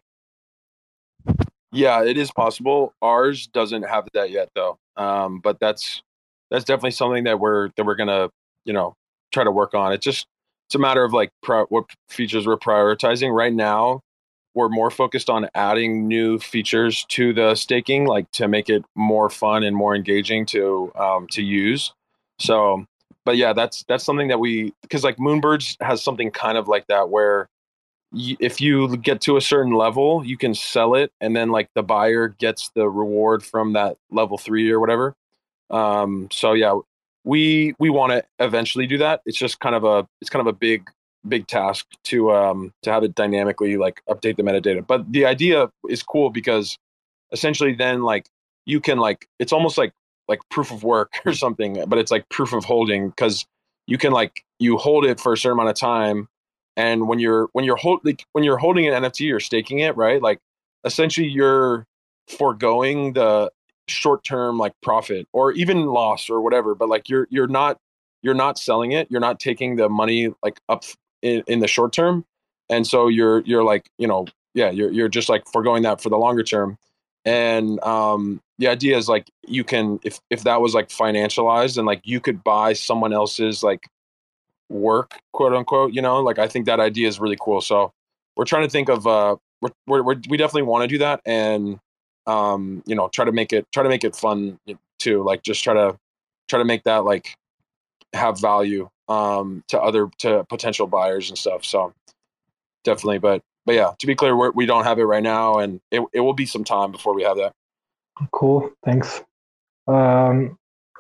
E: Yeah, it is possible. Ours doesn't have that yet, though. Um, but that's that's definitely something that we're that we're gonna, you know, try to work on. It's just it's a matter of like pro- what features we're prioritizing right now. We're more focused on adding new features to the staking, like to make it more fun and more engaging to um, to use. So, but yeah, that's that's something that we, because like Moonbirds has something kind of like that where y- if you get to a certain level, you can sell it, and then like the buyer gets the reward from that level three or whatever. Um, so yeah, we we want to eventually do that. It's just kind of a it's kind of a big big task to um to have it dynamically like update the metadata. But the idea is cool because essentially then like you can like it's almost like like proof of work or something, but it's like proof of holding, because you can like you hold it for a certain amount of time, and when you're when you're hold like, when you're holding an N F T, you're staking it, right? Like essentially you're foregoing the short term like profit or even loss or whatever, but like you're you're not you're not selling it, you're not taking the money like up in, in the short term, and so you're you're like you know yeah you're you're just like foregoing that for the longer term. And um the idea is like you can if if that was like financialized and like you could buy someone else's like work, quote unquote, you know, like I think that idea is really cool. So we're trying to think of uh we're, we're, we're we definitely want to do that, and um you know try to make it try to make it fun too, like just try to try to make that like have value um to other to potential buyers and stuff. So definitely, but but yeah, to be clear, we're, we don't have it right now, and it, it will be some time before we have that.
D: Cool, thanks. Um,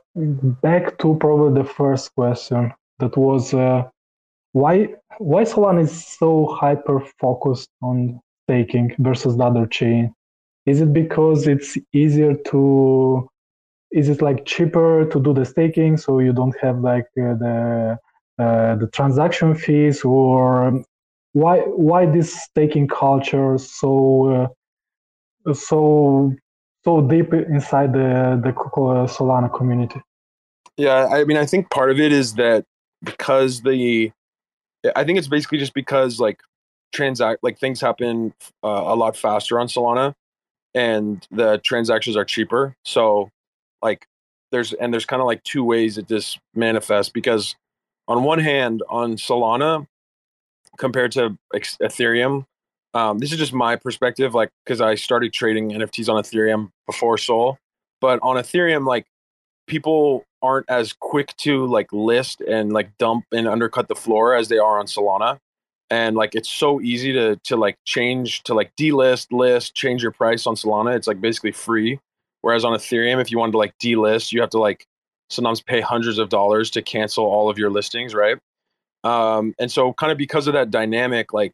D: back to probably the first question, that was uh, why why Solana is so hyper focused on staking versus the other chain. Is it because it's easier to is it like cheaper to do the staking, so you don't have like uh, the uh, the transaction fees, or why why this staking culture so uh, so so deep inside the the Solana community?
E: Yeah, I mean, I think part of it is that because the, I think it's basically just because like transact like things happen uh, a lot faster on Solana, and the transactions are cheaper. So like there's and there's kind of like two ways that this manifests, because on one hand, on Solana compared to Ethereum, um, this is just my perspective, like because I started trading N F Ts on Ethereum before Sol, but on Ethereum, like people aren't as quick to like list and like dump and undercut the floor as they are on Solana. And like it's so easy to to like change to like delist, list, change your price on Solana. It's like basically free. Whereas on Ethereum, if you wanted to like delist, you have to like sometimes pay hundreds of dollars to cancel all of your listings, right? Um, and so kind of because of that dynamic, like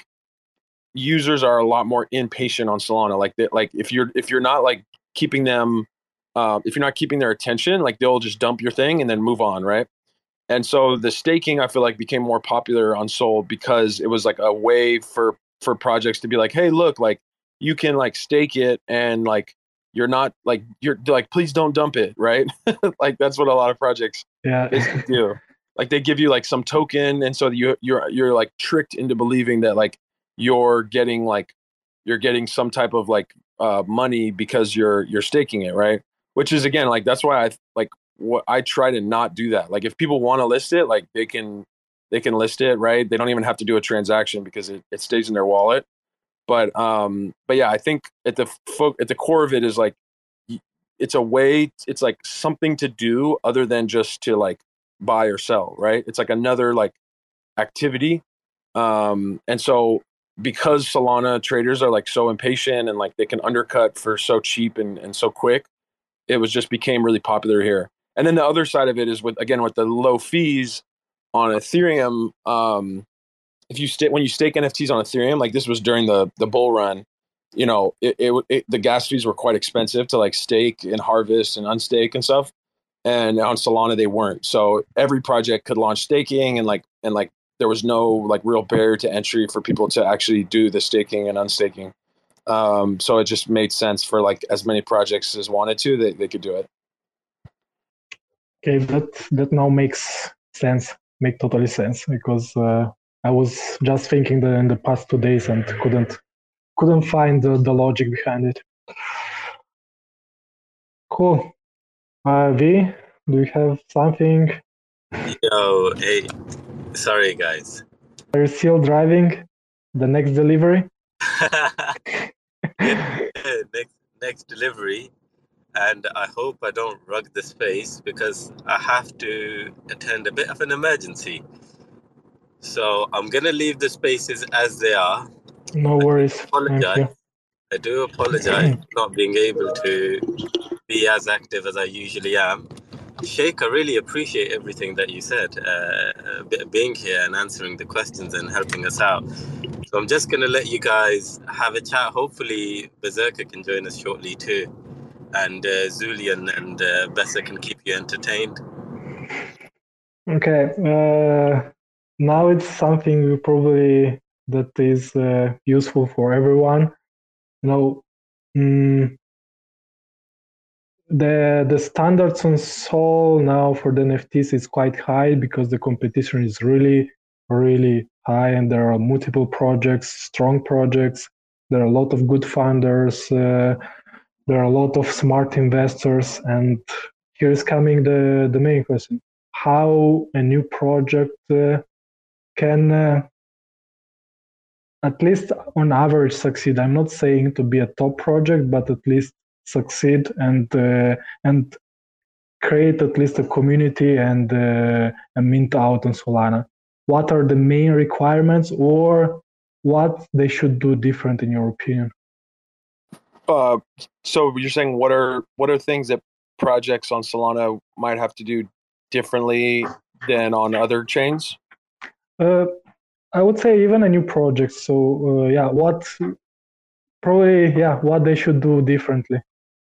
E: users are a lot more impatient on Solana. Like that, like if you're if you're not like keeping them, uh, if you're not keeping their attention, like they'll just dump your thing and then move on, right? And so the staking, I feel like, became more popular on Sol because it was like a way for for projects to be like, hey, look, like you can like stake it, and like you're not like you're like, please don't dump it, right? Like that's what a lot of projects
D: yeah.
E: basically do. Like they give you like some token, and so you you're you're like tricked into believing that like you're getting like you're getting some type of like uh, money because you're you're staking it, right? Which is again like that's why I like. What I try to not do that. Like if people want to list it, like they can, they can list it, right? They don't even have to do a transaction because it, it stays in their wallet. But, um, but yeah, I think at the fo- at the core of it is like, it's a way, it's like something to do other than just to like buy or sell, right? It's like another like activity. Um, and so because Solana traders are like so impatient and like they can undercut for so cheap and, and so quick, it was just became really popular here. And then the other side of it is with, again, with the low fees on Ethereum. Um, if you stake, when you stake N F Ts on Ethereum, like this was during the, the bull run, you know, it, it, it, the gas fees were quite expensive to like stake and harvest and unstake and stuff. And on Solana, they weren't. So every project could launch staking, and like, and like, there was no like real barrier to entry for people to actually do the staking and unstaking. Um, so it just made sense for like as many projects as wanted to, they, they could do it.
D: Okay, that that now makes sense, make totally sense, because uh, I was just thinking that in the past two days and couldn't couldn't find the, the logic behind it. Cool. Uh, V, do you have something?
C: Yo, hey, sorry guys.
D: Are you still driving the next delivery?
C: Yeah, next next delivery. And I hope I don't rug the space because I have to attend a bit of an emergency. So I'm going to leave the spaces as they are.
D: No worries.
C: I apologize. I do apologize for not being able to be as active as I usually am. Sheikh, I really appreciate everything that you said, uh, being here and answering the questions and helping us out. So I'm just going to let you guys have a chat. Hopefully Berserker can join us shortly too. and uh, Zulian and uh, Bessa can keep you entertained.
D: Okay. Uh, now it's something probably that is uh, useful for everyone. You know, mm, the the standards on Sol now for the N F Ts is quite high because the competition is really, really high, and there are multiple projects, strong projects. There are a lot of good funders. Uh, there are a lot of smart investors, and here's coming the the main question: how a new project uh, can uh, at least on average succeed. I'm not saying to be a top project, but at least succeed and uh, and create at least a community and uh, a mint out on Solana. What are the main requirements, or what they should do different in your opinion?
E: Uh, so you're saying what are what are things that projects on Solana might have to do differently than on other chains?
D: Uh, I would say even a new project. So uh, yeah, what probably yeah what they should do differently.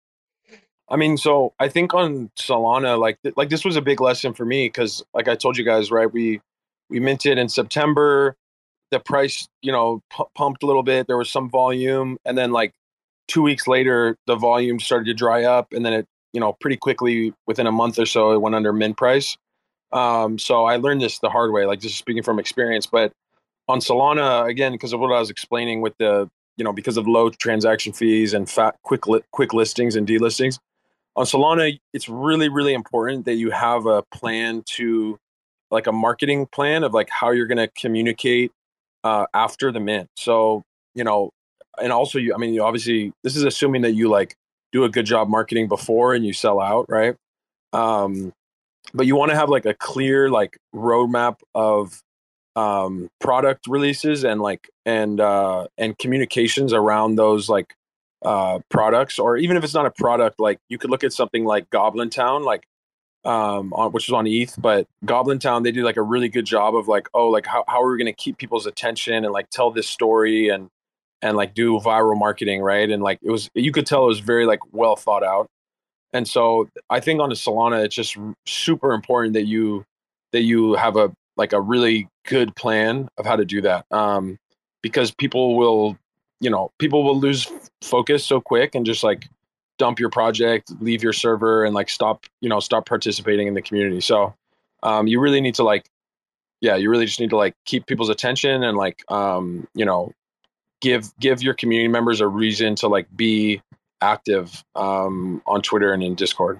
E: I mean, so I think on Solana, like like this was a big lesson for me because, like I told you guys, right? We we minted in September. The price, you know, p- pumped a little bit. There was some volume, and then like two weeks later, the volume started to dry up, and then it, you know, pretty quickly within a month or so, it went under mint price. Um, so I learned this the hard way, like just speaking from experience. But on Solana, again, because of what I was explaining with the, you know, because of low transaction fees and fat quick li- quick listings and delistings, on Solana, it's really, really important that you have a plan to, like a marketing plan of like how you're going to communicate uh, after the mint. So, you know, and also you, I mean, you obviously, this is assuming that you like do a good job marketing before and you sell out, right? Um, but you want to have like a clear like roadmap of um, product releases and like and uh, and communications around those like uh, products, or even if it's not a product, like you could look at something like Goblin Town, like um, on, which is on E T H, but Goblin Town, they do like a really good job of like, oh, like how, how are we going to keep people's attention and like tell this story and, and like do viral marketing. Right. And like, it was, you could tell it was very like well thought out. And so I think on the Solana, it's just super important that you, that you have a, like a really good plan of how to do that. Um, because people will, you know, people will lose focus so quick and just like dump your project, leave your server, and like stop, you know, stop participating in the community. So um, you really need to like, yeah, you really just need to like keep people's attention and like, um, you know, give give your community members a reason to like be active um, on Twitter and in Discord.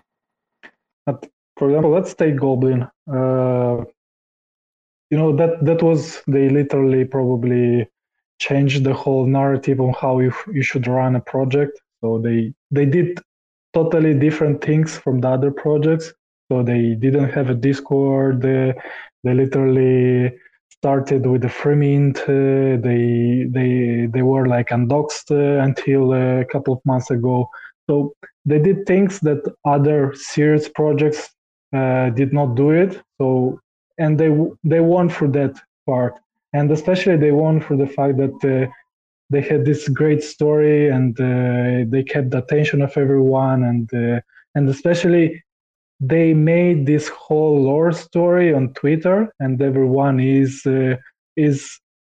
D: But for example, let's take Goblin. Uh, you know that that was they literally probably changed the whole narrative on how you you should run a project. So they they did totally different things from the other projects. So they didn't have a Discord. They, they literally started with a free mint. Uh, they they they were like undoxed uh, until a couple of months ago. So they did things that other serious projects uh, did not do it. So and they they won for that part, and especially they won for the fact that. Uh, they had this great story and uh, they kept the attention of everyone, and uh, and especially they made this whole lore story on Twitter, and everyone is uh, is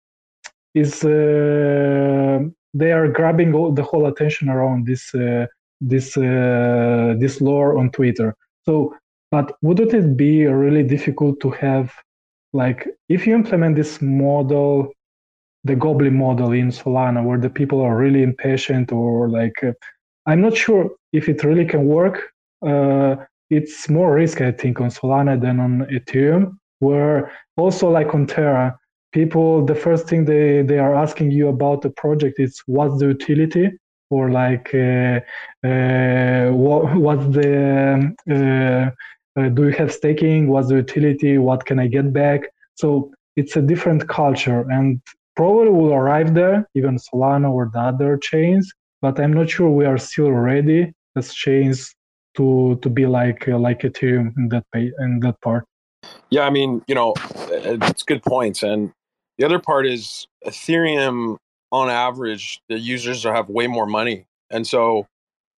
D: is uh, they are grabbing all, the whole attention around this uh, this uh, this lore on Twitter. So, but wouldn't it be really difficult to have, like, if you implement this model, the Goblin model in Solana, where the people are really impatient, or like, uh, I'm not sure if it really can work. Uh, it's more risk, I think, on Solana than on Ethereum, where also like on Terra, people, the first thing they, they are asking you about the project is what's the utility, or like uh, uh, what, what's the, uh, uh, do you have staking, what's the utility, what can I get back? So it's a different culture, and probably will arrive there, even Solana or the other chains, but I'm not sure we are still ready as chains to to be like uh, like Ethereum in that pay, in that part.
E: Yeah, I mean, you know, it's good points, and the other part is Ethereum. On average, the users have way more money, and so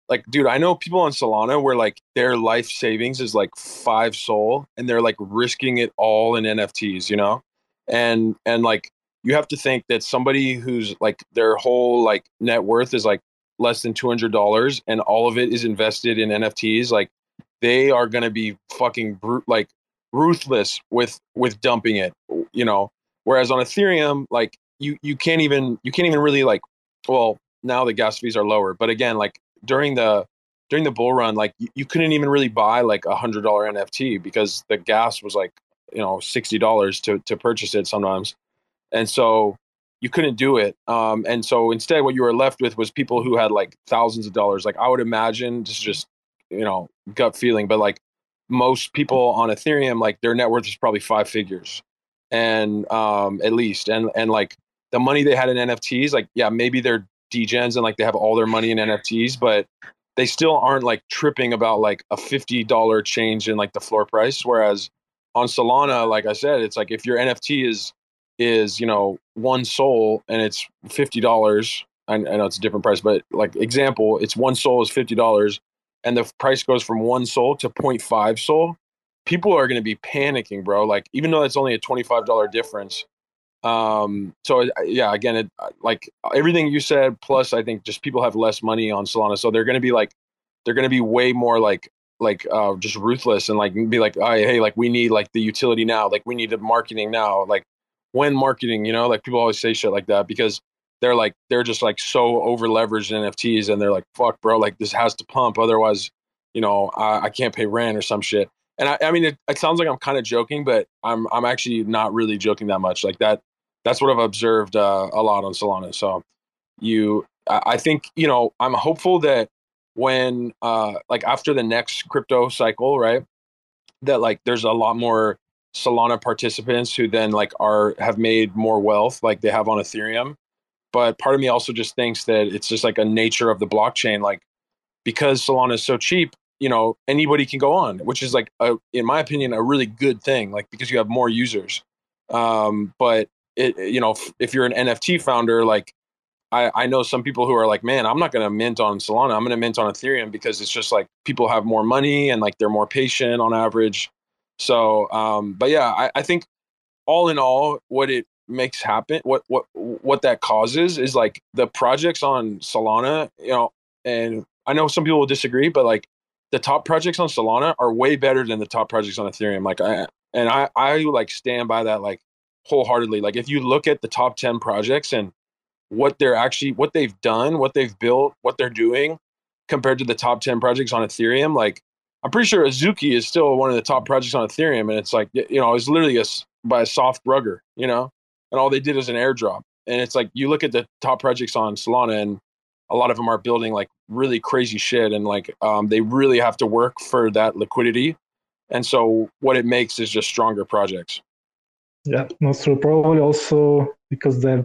E: like, dude, I know people on Solana where like their life savings is like five Sol, and they're like risking it all in N F Ts, you know, and and like you have to think that somebody who's like their whole like net worth is like less than two hundred dollars, and all of it is invested in N F Ts, like they are gonna be fucking brute, like ruthless with with dumping it, you know. Whereas on Ethereum, like you you can't even you can't even really like, well, now the gas fees are lower, but again, like during the during the bull run, like you, you couldn't even really buy like a hundred dollar N F T because the gas was like, you know, sixty dollars to to purchase it sometimes, and so you couldn't do it. Um, and so instead, what you were left with was people who had like thousands of dollars. Like I would imagine, just just you know, gut feeling, but like most people on Ethereum, like their net worth is probably five figures, and um, at least, and and like the money they had in N F Ts, like yeah, maybe they're degens and like they have all their money in N F Ts, but they still aren't like tripping about like a fifty dollar change in like the floor price. Whereas on Solana, like I said, it's like if your N F T is is you know one Sol and it's fifty dollars, I, I know it's a different price, but like example, it's one Sol is fifty dollars, and the price goes from one Sol to zero point five Sol. People are going to be panicking, bro. Like even though it's only a twenty-five dollar difference. Um, so yeah, again, it, like everything you said, plus I think just people have less money on Solana. So they're going to be like, they're going to be way more like, like, uh, just ruthless and like be like, oh, hey, like we need like the utility now. Like we need the marketing now. Like when marketing, you know, like people always say shit like that because they're like, they're just like so over leveraged in N F Ts and they're like, fuck bro, like this has to pump. Otherwise, you know, I, I can't pay rent or some shit. And I, I mean, it, it sounds like I'm kind of joking, but I'm, I'm actually not really joking that much like that. That's what I've observed uh, a lot on Solana. So you, I think, you know, I'm hopeful that when, uh, like after the next crypto cycle, right, that like there's a lot more Solana participants who then like are, have made more wealth like they have on Ethereum. But part of me also just thinks that it's just like a nature of the blockchain. Like because Solana is so cheap, you know, anybody can go on, which is like, a, in my opinion, a really good thing, like because you have more users. Um, but It, you know, if, if you're an N F T founder, like I, I know some people who are like, man, I'm not going to mint on Solana. I'm going to mint on Ethereum because it's just like people have more money and like they're more patient on average. So, um, but yeah, I, I think all in all, what it makes happen, what what what that causes is like the projects on Solana, you know, and I know some people will disagree, but like the top projects on Solana are way better than the top projects on Ethereum. Like I and I I like stand by that like wholeheartedly. Like if you look at the top ten projects and what they're actually what they've done, what they've built, what they're doing compared to the top ten projects on Ethereum, like I'm pretty sure Azuki is still one of the top projects on Ethereum, and it's like, you know, it's literally a by a soft rugger, you know, and all they did is an airdrop. And it's like you look at the top projects on Solana, and a lot of them are building like really crazy shit, and like um, they really have to work for that liquidity. And so what it makes is just stronger projects.
D: Yeah, most probably also because the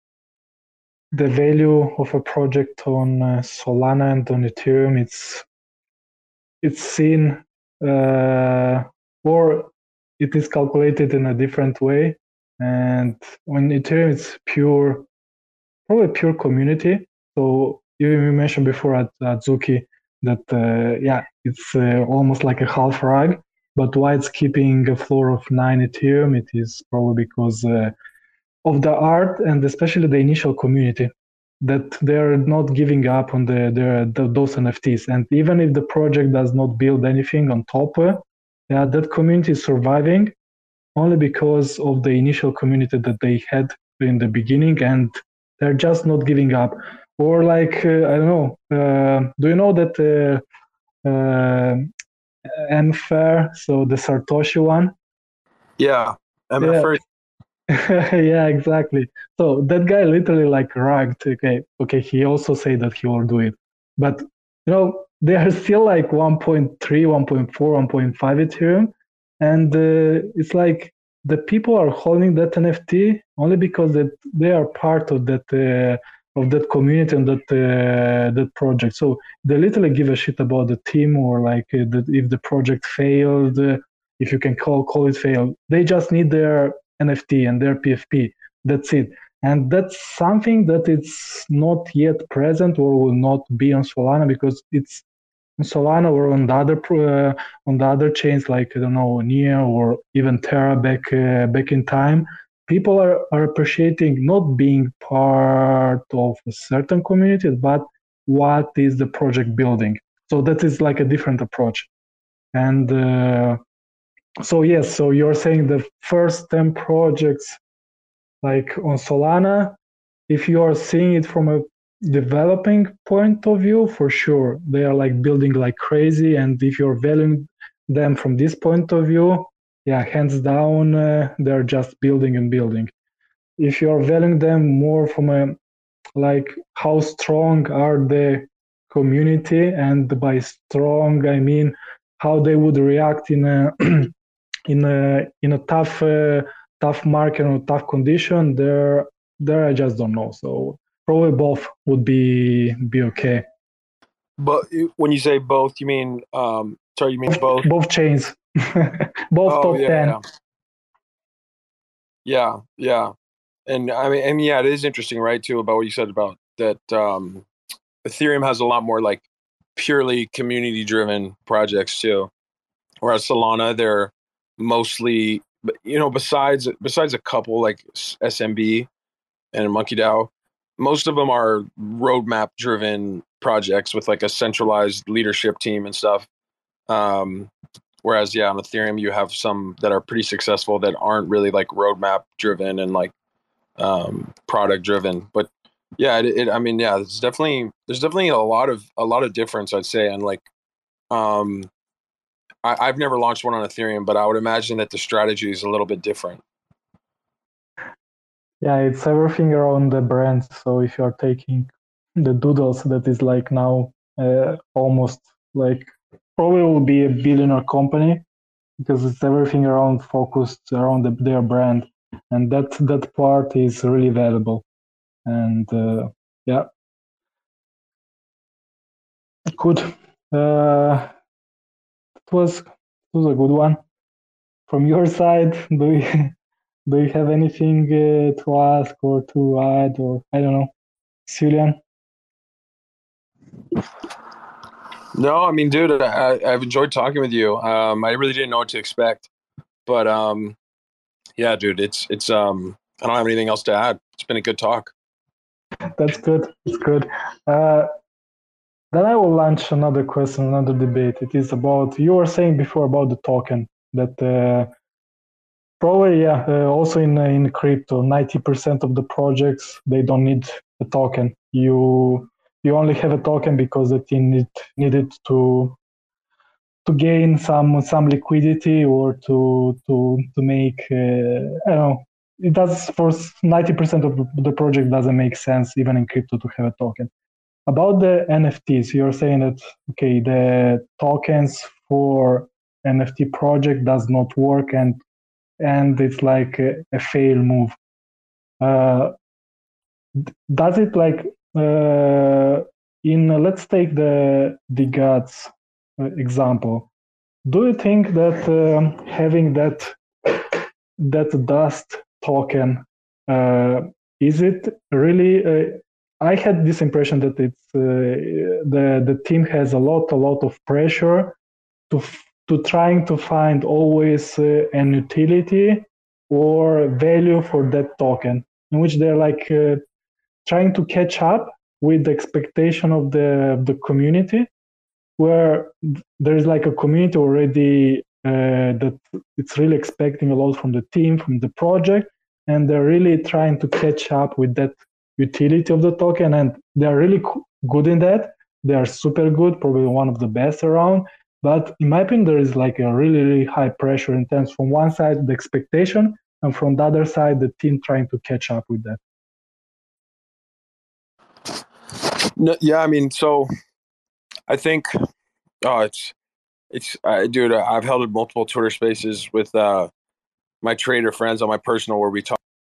D: the value of a project on uh, Solana and on Ethereum, it's it's seen uh, or it is calculated in a different way. And on Ethereum, it's pure, probably pure community. So you mentioned before at, at Zuki that uh, yeah, it's uh, almost like a half rug. But why it's keeping a floor of nine Ethereum, it is probably because uh, of the art and especially the initial community, that they're not giving up on the, the, the those N F Ts. And even if the project does not build anything on top, uh, yeah, that community is surviving only because of the initial community that they had in the beginning, and they're just not giving up. Or like, uh, I don't know, uh, do you know that uh, uh, M F A R, so the Satoshi one?
E: Yeah, M F A R.
D: Yeah. Yeah, exactly. So that guy literally like ragged. Okay, okay. He also said that he will do it, but you know they are still like one point three, one point four, one point five Ethereum, and uh, it's like the people are holding that N F T only because that they are part of that uh, of that community and that uh, that project. So they literally give a shit about the team or like uh, the, if the project failed, uh, if you can call call it failed. They just need their N F T and their P F P. That's it. And that's something that it's not yet present or will not be on Solana, because it's on Solana or on the other uh, on the other chains like I don't know Neo or even Terra back uh, back in time. People are, are appreciating not being part of a certain community, but what is the project building. So that is like a different approach. And uh, so yes, so you're saying the first ten projects like on Solana, if you are seeing it from a developing point of view, for sure, they are like building like crazy. And if you're valuing them from this point of view, yeah, hands down, uh, they're just building and building. If you're valuing them more from a like how strong are the community, and by strong I mean how they would react in a in a in a tough uh, tough market or tough condition, there there I just don't know. So probably both would be be okay.
E: But when you say both, you mean um sorry, you mean both
D: both chains, both
E: oh,
D: top
E: yeah,
D: ten.
E: Yeah. yeah, yeah. And I mean, and yeah, it is interesting, right? Too about what you said about that. Um, Ethereum has a lot more like purely community-driven projects too, whereas Solana, they're mostly, you know, besides besides a couple like S M B and MonkeyDAO, most of them are roadmap-driven projects with like a centralized leadership team and stuff. Um, whereas, yeah, on Ethereum, you have some that are pretty successful that aren't really like roadmap-driven and like um, product-driven. But yeah, it, it. I mean, yeah, it's definitely there's definitely a lot of a lot of difference, I'd say, and like. Um, I, I've never launched one on Ethereum, but I would imagine that the strategy is a little bit different.
D: Yeah, it's everything around the brand. So if you're taking the Doodles, that is like now uh, almost like probably will be a billionaire company, because it's everything around focused around the, their brand, and that that part is really valuable. And uh, yeah, good. Uh, it was it was a good one. From your side, do you do you have anything uh, to ask or to add, or I don't know, Julian?
E: No, I mean, dude, I, I've enjoyed talking with you. Um, I really didn't know what to expect, but um, yeah, dude, it's it's um, I don't have anything else to add. It's been a good talk.
D: That's good. It's good. Uh, then I will launch another question, another debate. It is about, you were saying before about the token that uh, probably, yeah, uh, also in uh, in crypto, ninety percent of the projects, they don't need a token. You you only have a token because the team need, needed to to gain some some liquidity or to to to make uh, I don't know. It does for ninety percent of the project doesn't make sense even in crypto to have a token. About the N F Ts, you're saying that okay, the tokens for N F T project does not work, and and it's like a, a fail move. Uh, does it like uh, in uh, let's take the the gods uh, example. Do you think that um, having that that dust token uh, is it really? Uh, I had this impression that it's uh, the the team has a lot a lot of pressure to to trying to find always uh, an utility or value for that token, in which they're like uh, trying to catch up with the expectation of the the community, where there's like a community already uh, that it's really expecting a lot from the team, from the project, and they're really trying to catch up with that utility of the token, and they're really good in that. They are super good, probably one of the best around. But in my opinion, there is like a really, really high pressure in terms from one side, the expectation, and from the other side, the team trying to catch up with that.
E: No, yeah, I mean, so I think, oh, it's, it's, uh, dude, I've held multiple Twitter spaces with uh, my trader friends on my personal where we talk.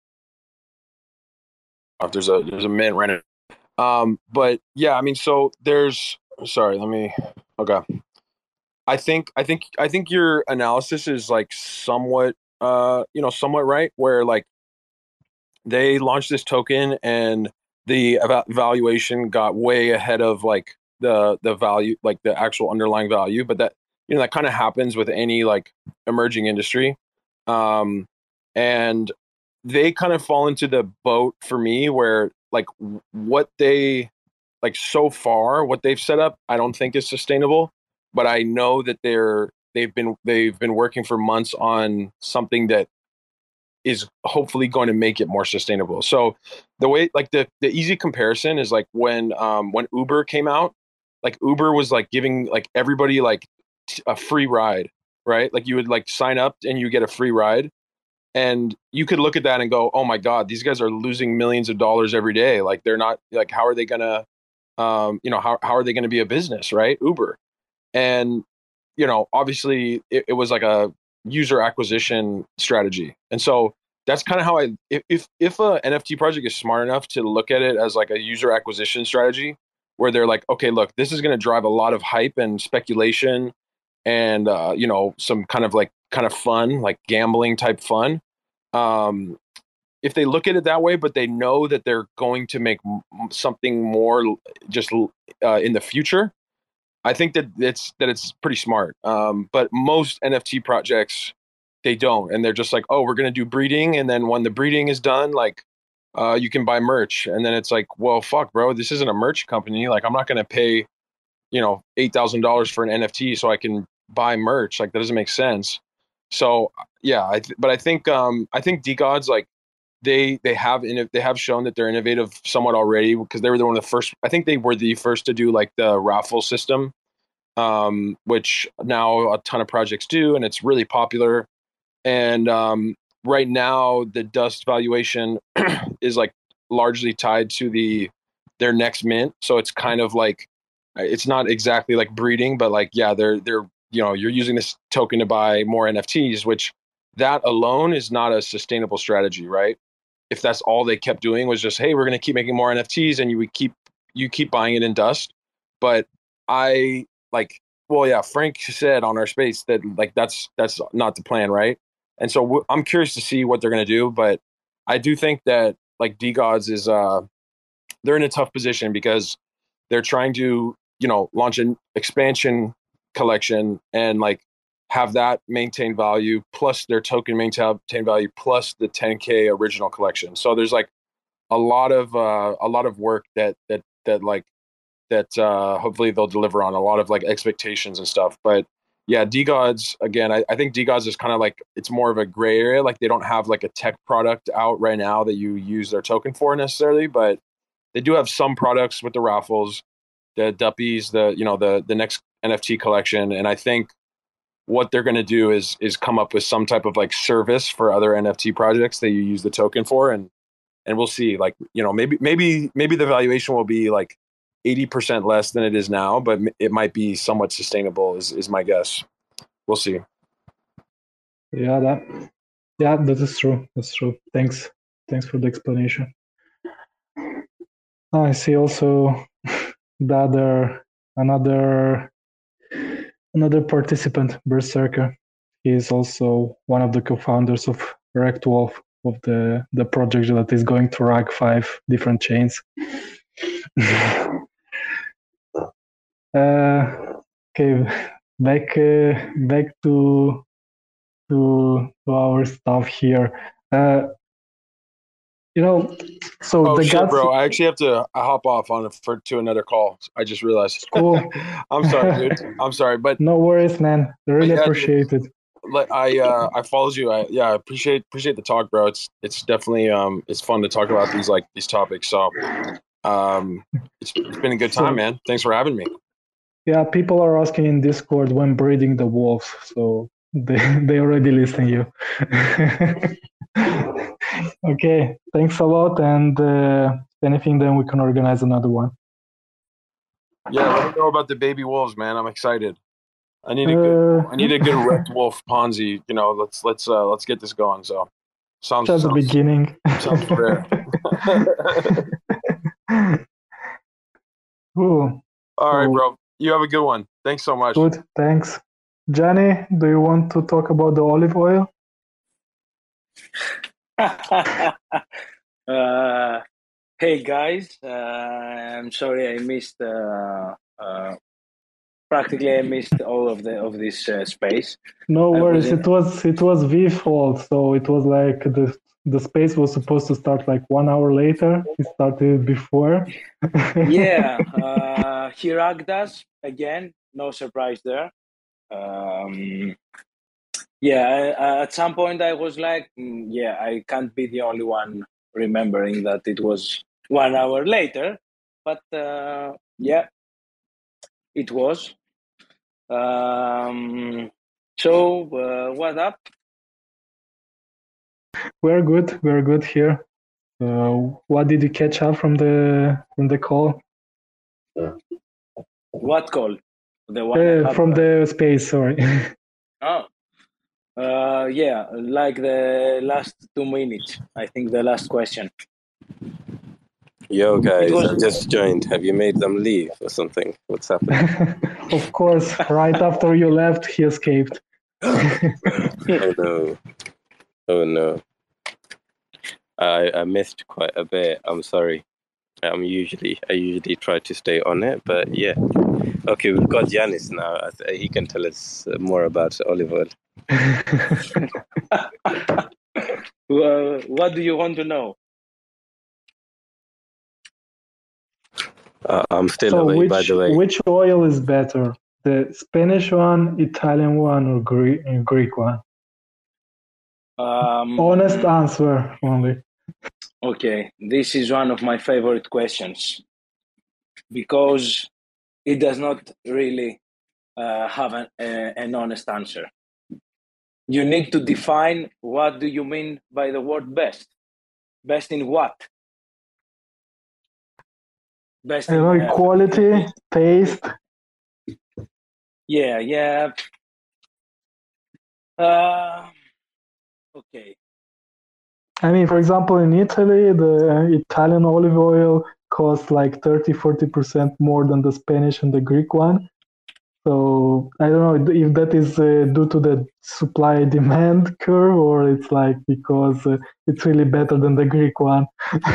E: There's a there's a mint right now. Um, but yeah, I mean, so there's, sorry, let me, okay. I think, I think, I think your analysis is like somewhat, uh, you know, somewhat right, where like they launched this token, and the valuation got way ahead of like the the value, like the actual underlying value. But that, you know, that kind of happens with any like emerging industry. Um, and they kind of fall into the boat for me where like what they like so far, what they've set up, I don't think is sustainable. But I know that they're they've been they've been working for months on something that is hopefully going to make it more sustainable. So the way, like the, the easy comparison is like when, um, when Uber came out, like Uber was like giving like everybody like t- a free ride, right? Like you would like sign up and you get a free ride, and you could look at that and go, oh my God, these guys are losing millions of dollars every day. Like they're not like, how are they going to, um, you know, how, how are they going to be a business, right? Uber. And, you know, obviously it, it was like a user acquisition strategy. And so that's kind of how I, if, if, if a N F T project is smart enough to look at it as like a user acquisition strategy, where they're like, okay, look, this is going to drive a lot of hype and speculation and, uh, you know, some kind of like kind of fun, like gambling type fun. Um, if they look at it that way, but they know that they're going to make m- something more just uh, in the future, I think that it's that it's pretty smart. Um, but most N F T projects, they don't, and they're just like, oh, we're gonna do breeding, and then when the breeding is done, like, uh, you can buy merch, and then it's like, well, fuck, bro, this isn't a merch company. Like, I'm not gonna pay, you know, eight thousand dollars for an N F T so I can buy merch. Like, that doesn't make sense. So yeah, I th- but I think um, I think DeGods, like they they have in, they have shown that they're innovative somewhat already, because they were the one of the first. I think they were the first to do like the raffle system, um, which now a ton of projects do, and it's really popular. And um, right now, the dust valuation is like largely tied to the their next mint. So it's kind of like, it's not exactly like breeding, but like, yeah, they're they're you know, you're using this token to buy more N F Ts, which that alone is not a sustainable strategy, right? If that's all they kept doing was just, hey, we're going to keep making more N F Ts, and you would keep you keep buying it in dust. But I like, well, yeah, Frank said on our space that like that's that's not the plan, right? And so w- I'm curious to see what they're going to do, but I do think that like DeGods is uh they're in a tough position because they're trying to, you know, launch an expansion collection and like have that maintain value, plus their token maintain value, plus the ten K original collection. So there's like a lot of uh, a lot of work that that that like that uh, hopefully they'll deliver on, a lot of like expectations and stuff. But yeah, DeGods, again, I, I think DeGods is kind of like, it's more of a gray area. Like they don't have like a tech product out right now that you use their token for necessarily, but they do have some products with the raffles, the Duppies, the, you know, the the next N F T collection. And I think what they're going to do is is come up with some type of like service for other N F T projects that you use the token for, and and we'll see. Like, you know, maybe maybe maybe the valuation will be like eighty percent less than it is now, but it might be somewhat sustainable. Is is my guess. We'll see.
D: Yeah, that yeah, that is true. That's true. Thanks, thanks for the explanation. I see also the other another. Another participant, Berserker. He is also one of the co-founders of Rectwolf, of the, the project that is going to rug five different chains. uh, okay, back uh, back to to to our stuff here. Uh, you know, so
E: oh
D: the
E: shit,
D: guts...
E: bro! I actually have to hop off on a, for to another call. I just realized.
D: Cool.
E: I'm sorry, dude. I'm sorry, but
D: no worries, man. I really
E: yeah,
D: appreciate
E: dude.
D: it.
E: Like I, uh, I followed you. I yeah, appreciate appreciate the talk, bro. It's it's definitely um, it's fun to talk about these like these topics. So, um, it's, it's been a good time, so, man. Thanks for having me.
D: Yeah, people are asking in Discord when breeding the wolves, so they they already listen you. Okay, thanks a lot, and uh, if anything, then we can organize another one.
E: Yeah, let me know about the baby wolves, man. I'm excited. I need a good, uh, I need a good Red Wolf Ponzi. You know, let's let's uh, let's get this going. So, sounds
D: just the beginning.
E: Sounds rare.
D: Cool.
E: All right, bro. You have a good one. Thanks so much.
D: Good. Thanks, Johnny. Do you want to talk about the olive oil?
G: Uh, hey guys, uh, I'm sorry I missed. Uh, uh, practically, I missed all of the of this uh, space.
D: No
G: I was
D: worries.
G: in-
D: It was it was V fault. So it was like the the space was supposed to start like one hour later. It started before.
G: Yeah, uh, he ragged us again. No surprise there. Um, yeah, uh, at some point I was like, "Mm, yeah, I can't be the only one remembering that it was one hour later. But uh, yeah, it was. Um, so uh, what up?
D: We're good. We're good here. Uh, what did you catch up from the from the call?
G: What call? The one I
D: Uh,
G: have,
D: from
G: uh,
D: the space. Sorry.
G: Oh, uh, yeah, like the last two minutes. I think the last question.
C: Yo,
G: It
C: guys,
G: was
C: I've just joined. Have you made them leave or something? What's happening?
D: Of course. Right after you left, he escaped.
C: Oh no! Oh no! I I missed quite a bit. I'm sorry. I'm usually I usually try to stay on it, but yeah. Okay, we've got Yanis now. I th- He can tell us more about olive oil.
G: Well, what do you want to know?
C: Uh, I'm still
D: So
C: away, by
D: which
C: the way.
D: which oil is better? The Spanish one, Italian one, or Greek Greek one?
G: Um,
D: Honest answer only.
G: Okay, this is one of my favorite questions because it does not really uh, have an, uh, an honest answer. You need to define what do you mean by the word best. Best in what? Best
D: I
G: in
D: don't know,
G: uh,
D: quality, taste.
G: yeah, yeah. Uh, okay.
D: I mean, for example, in Italy, the Italian olive oil costs like thirty, forty percent more than the Spanish and the Greek one. So I don't know if that is uh, due to the supply demand curve or it's like because uh, it's really better than the Greek one.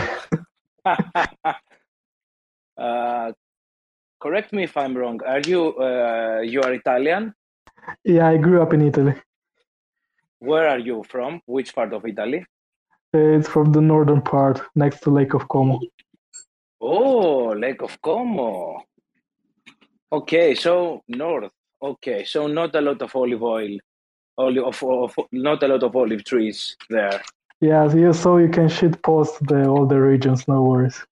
G: uh, correct me if I'm wrong. Are you uh, you are Italian?
D: Yeah, I grew up in Italy.
G: Where are you from? Which part of Italy?
D: Uh, It's from the northern part, next to Lake of Como.
G: Oh, Lake of Como. Okay, so north. Okay, so not a lot of olive oil, olive of, of not a lot of olive trees there.
D: Yeah, so you, so you can shit post the all the regions, no worries.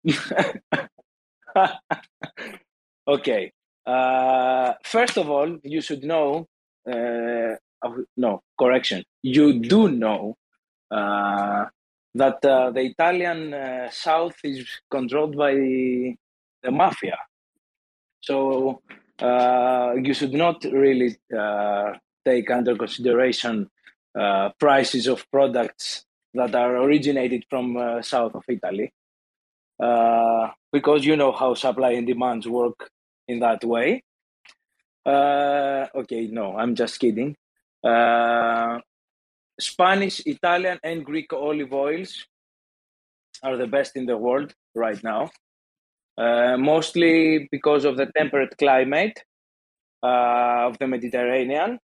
G: Okay. Uh, first of all, you should know. Uh, no, correction. You do know uh, that uh, the Italian uh, south is controlled by the mafia. So uh, you should not really uh, take under consideration uh, prices of products that are originated from uh, south of Italy, uh, because you know how supply and demands work in that way. Uh, okay, no, I'm just kidding. Uh, Spanish, Italian, and Greek olive oils are the best in the world right now, uh, mostly because of the temperate climate uh, of the Mediterranean.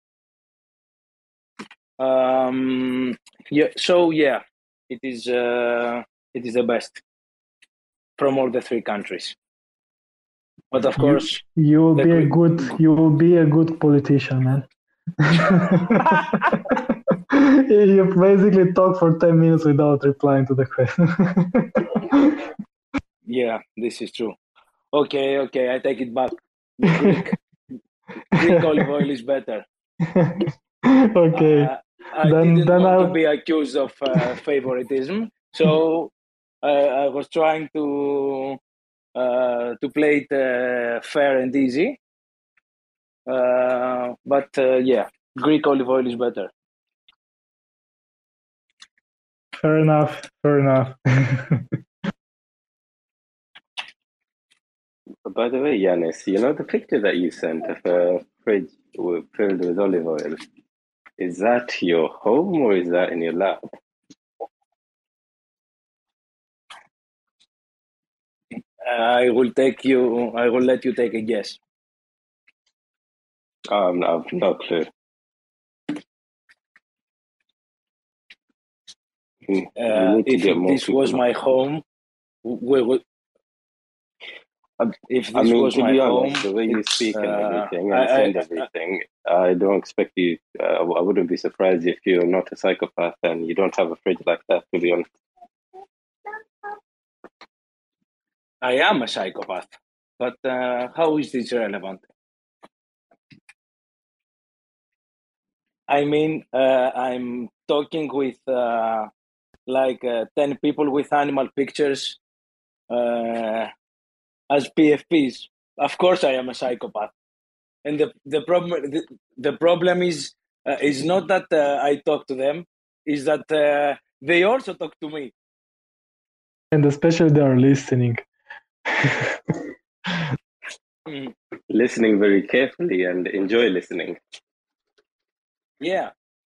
G: Um, yeah, so yeah, it is uh, it is the best from all the three countries. But of
D: You
G: course,
D: you will
G: the
D: be a
G: Greek-
D: good you will be a good politician, man. You basically talk for ten minutes without replying to the question.
G: yeah, this is true. Okay, okay, I take it back. The Greek Greek olive oil is better.
D: Okay.
G: Uh, I
D: Then-
G: didn't
D: then
G: want
D: I'll-
G: to be accused of uh, favoritism, so uh, I was trying to uh, to play it uh, fair and easy. Uh, but uh, yeah, Greek olive oil is better.
D: Fair enough. Fair enough.
C: By the way, Yanis, you know the picture that you sent of a fridge with, filled with olive oil? Is that your home or is that in your lab?
G: I will take you. I will let you take a guess.
C: Um, I've no clue. We
G: Uh,
C: need to
G: if
C: get more
G: this was
C: people.
G: my home, we would. If this
C: I mean,
G: was
C: to
G: my
C: be
G: home,
C: honest, the way you
G: it's,
C: speak and
G: uh,
C: everything
G: I,
C: and send
G: I,
C: everything, I don't expect you. Uh, I wouldn't be surprised if you're not a psychopath and you don't have a fridge like that. To be honest,
G: I am a psychopath. But uh, how is this relevant? I mean, uh, I'm talking with uh, like uh, ten people with animal pictures uh, as P F Ps. Of course, I am a psychopath. And the the problem the, the problem is uh, is not that uh, I talk to them, is that uh, they also talk to me.
D: And especially they are listening.
G: Mm.
C: listening very carefully and enjoy listening.
G: Yeah.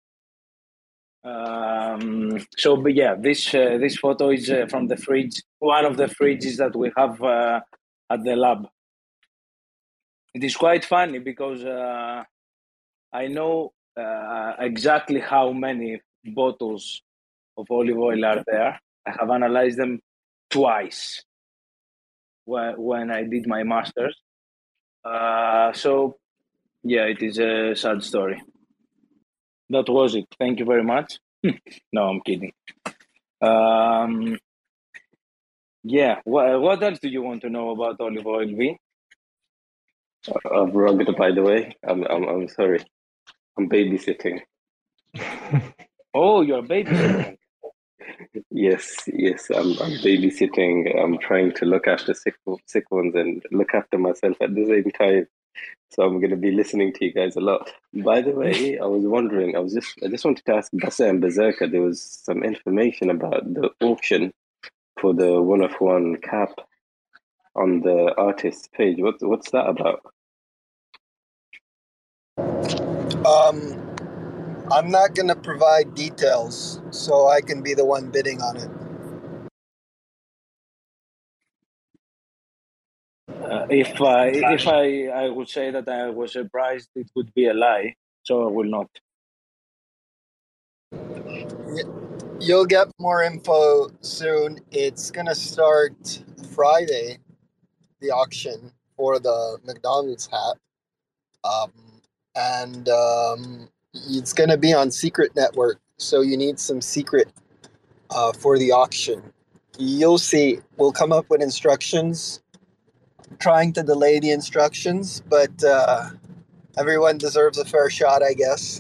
G: Um, so, but yeah, this uh, this photo is uh, from the fridge. One of the fridges that we have uh, at the lab. It is quite funny because uh, I know uh, exactly how many bottles of olive oil are there. I have analyzed them twice when, when I did my master's. Uh, so, yeah, it is a sad story. That was it. Thank you very much. No, I'm kidding. Um, yeah, what, what else do you want to know about olive oil, V?
C: I've rugged, by the way. I'm, I'm, I'm sorry. I'm babysitting.
G: Oh, you're babysitting.
C: Yes, yes, I'm, I'm babysitting. I'm trying to look after sick, sick ones and look after myself at the same time. So I'm going to be listening to you guys a lot. By the way, I was wondering, I was just, I just wanted to ask Bassa and Berserker, there was some information about the auction for the one of one cap on the artist's page. What, what's that about?
H: Um, I'm not going to provide details, so I can be the one bidding on it.
G: Uh, if I if I, I would say that I was surprised, it would be a lie. So I will not.
H: You'll get more info soon. It's going to start Friday, the auction for the McDonald's hat. Um, and um, it's going to be on Secret Network, so you need some secret uh, for the auction. You'll see. We'll come up with instructions. I'm trying to delay the instructions, but uh, everyone deserves a fair shot, I guess.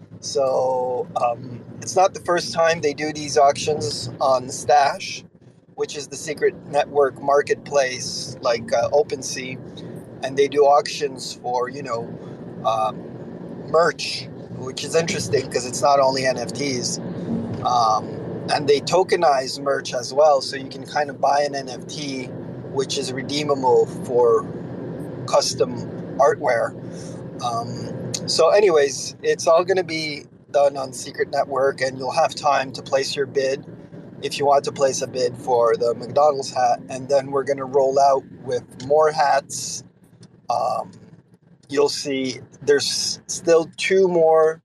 H: So um, it's not the first time they do these auctions on Stash, which is the Secret Network marketplace like uh, OpenSea, and they do auctions for, you know, um, merch, which is interesting because it's not only N F Ts. Um, and they tokenize merch as well, so you can kind of buy an N F T, which is redeemable for custom artware. Um, so anyways, it's all going to be done on Secret Network, and you'll have time to place your bid if you want to place a bid for the McDonald's hat. And then we're going to roll out with more hats. Um, you'll see there's still two more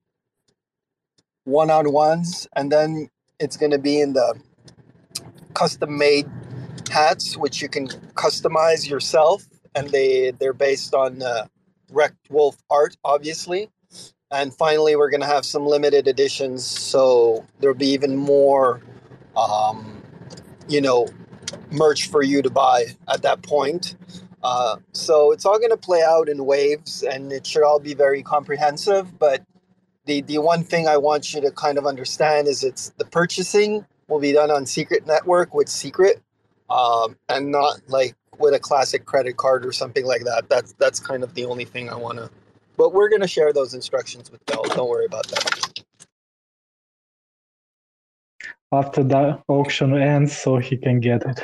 H: one-on-ones, and then it's going to be in the custom-made hats, which you can customize yourself, and they, they're based on uh, Wrecked Wolf art, obviously. And finally, we're going to have some limited editions, so there'll be even more, um, you know, merch for you to buy at that point. Uh, so it's all going to play out in waves, and it should all be very comprehensive. But the, the one thing I want you to kind of understand is it's the purchasing will be done on Secret Network with Secret, um, and not like with a classic credit card or something like that. That's that's kind of the only thing I want to. But we're going to share those instructions with Bell. Don't worry about that.
D: After the auction ends, so he can get it.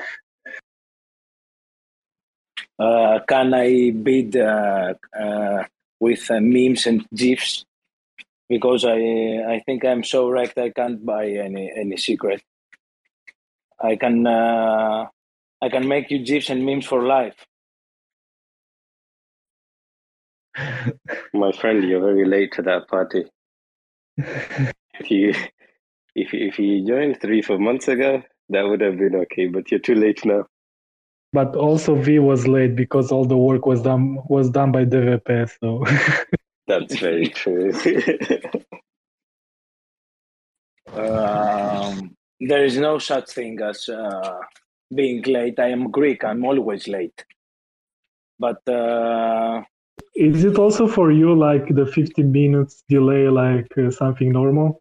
G: Uh, can I bid uh, uh, with uh, memes and gifs? Because I I think I'm so wrecked I can't buy any any secret. I can uh, I can make you gifs and memes for life.
C: My friend, you're very late to that party. If you if if you joined three four months ago, that would have been okay. But you're too late now.
D: But also V was late because all the work was done was done by D V P. So
C: That's very true.
G: um, there is no such thing as uh, being late. I am Greek. I'm always late. But uh,
D: is it also for you like the fifteen minutes delay, like uh, something normal?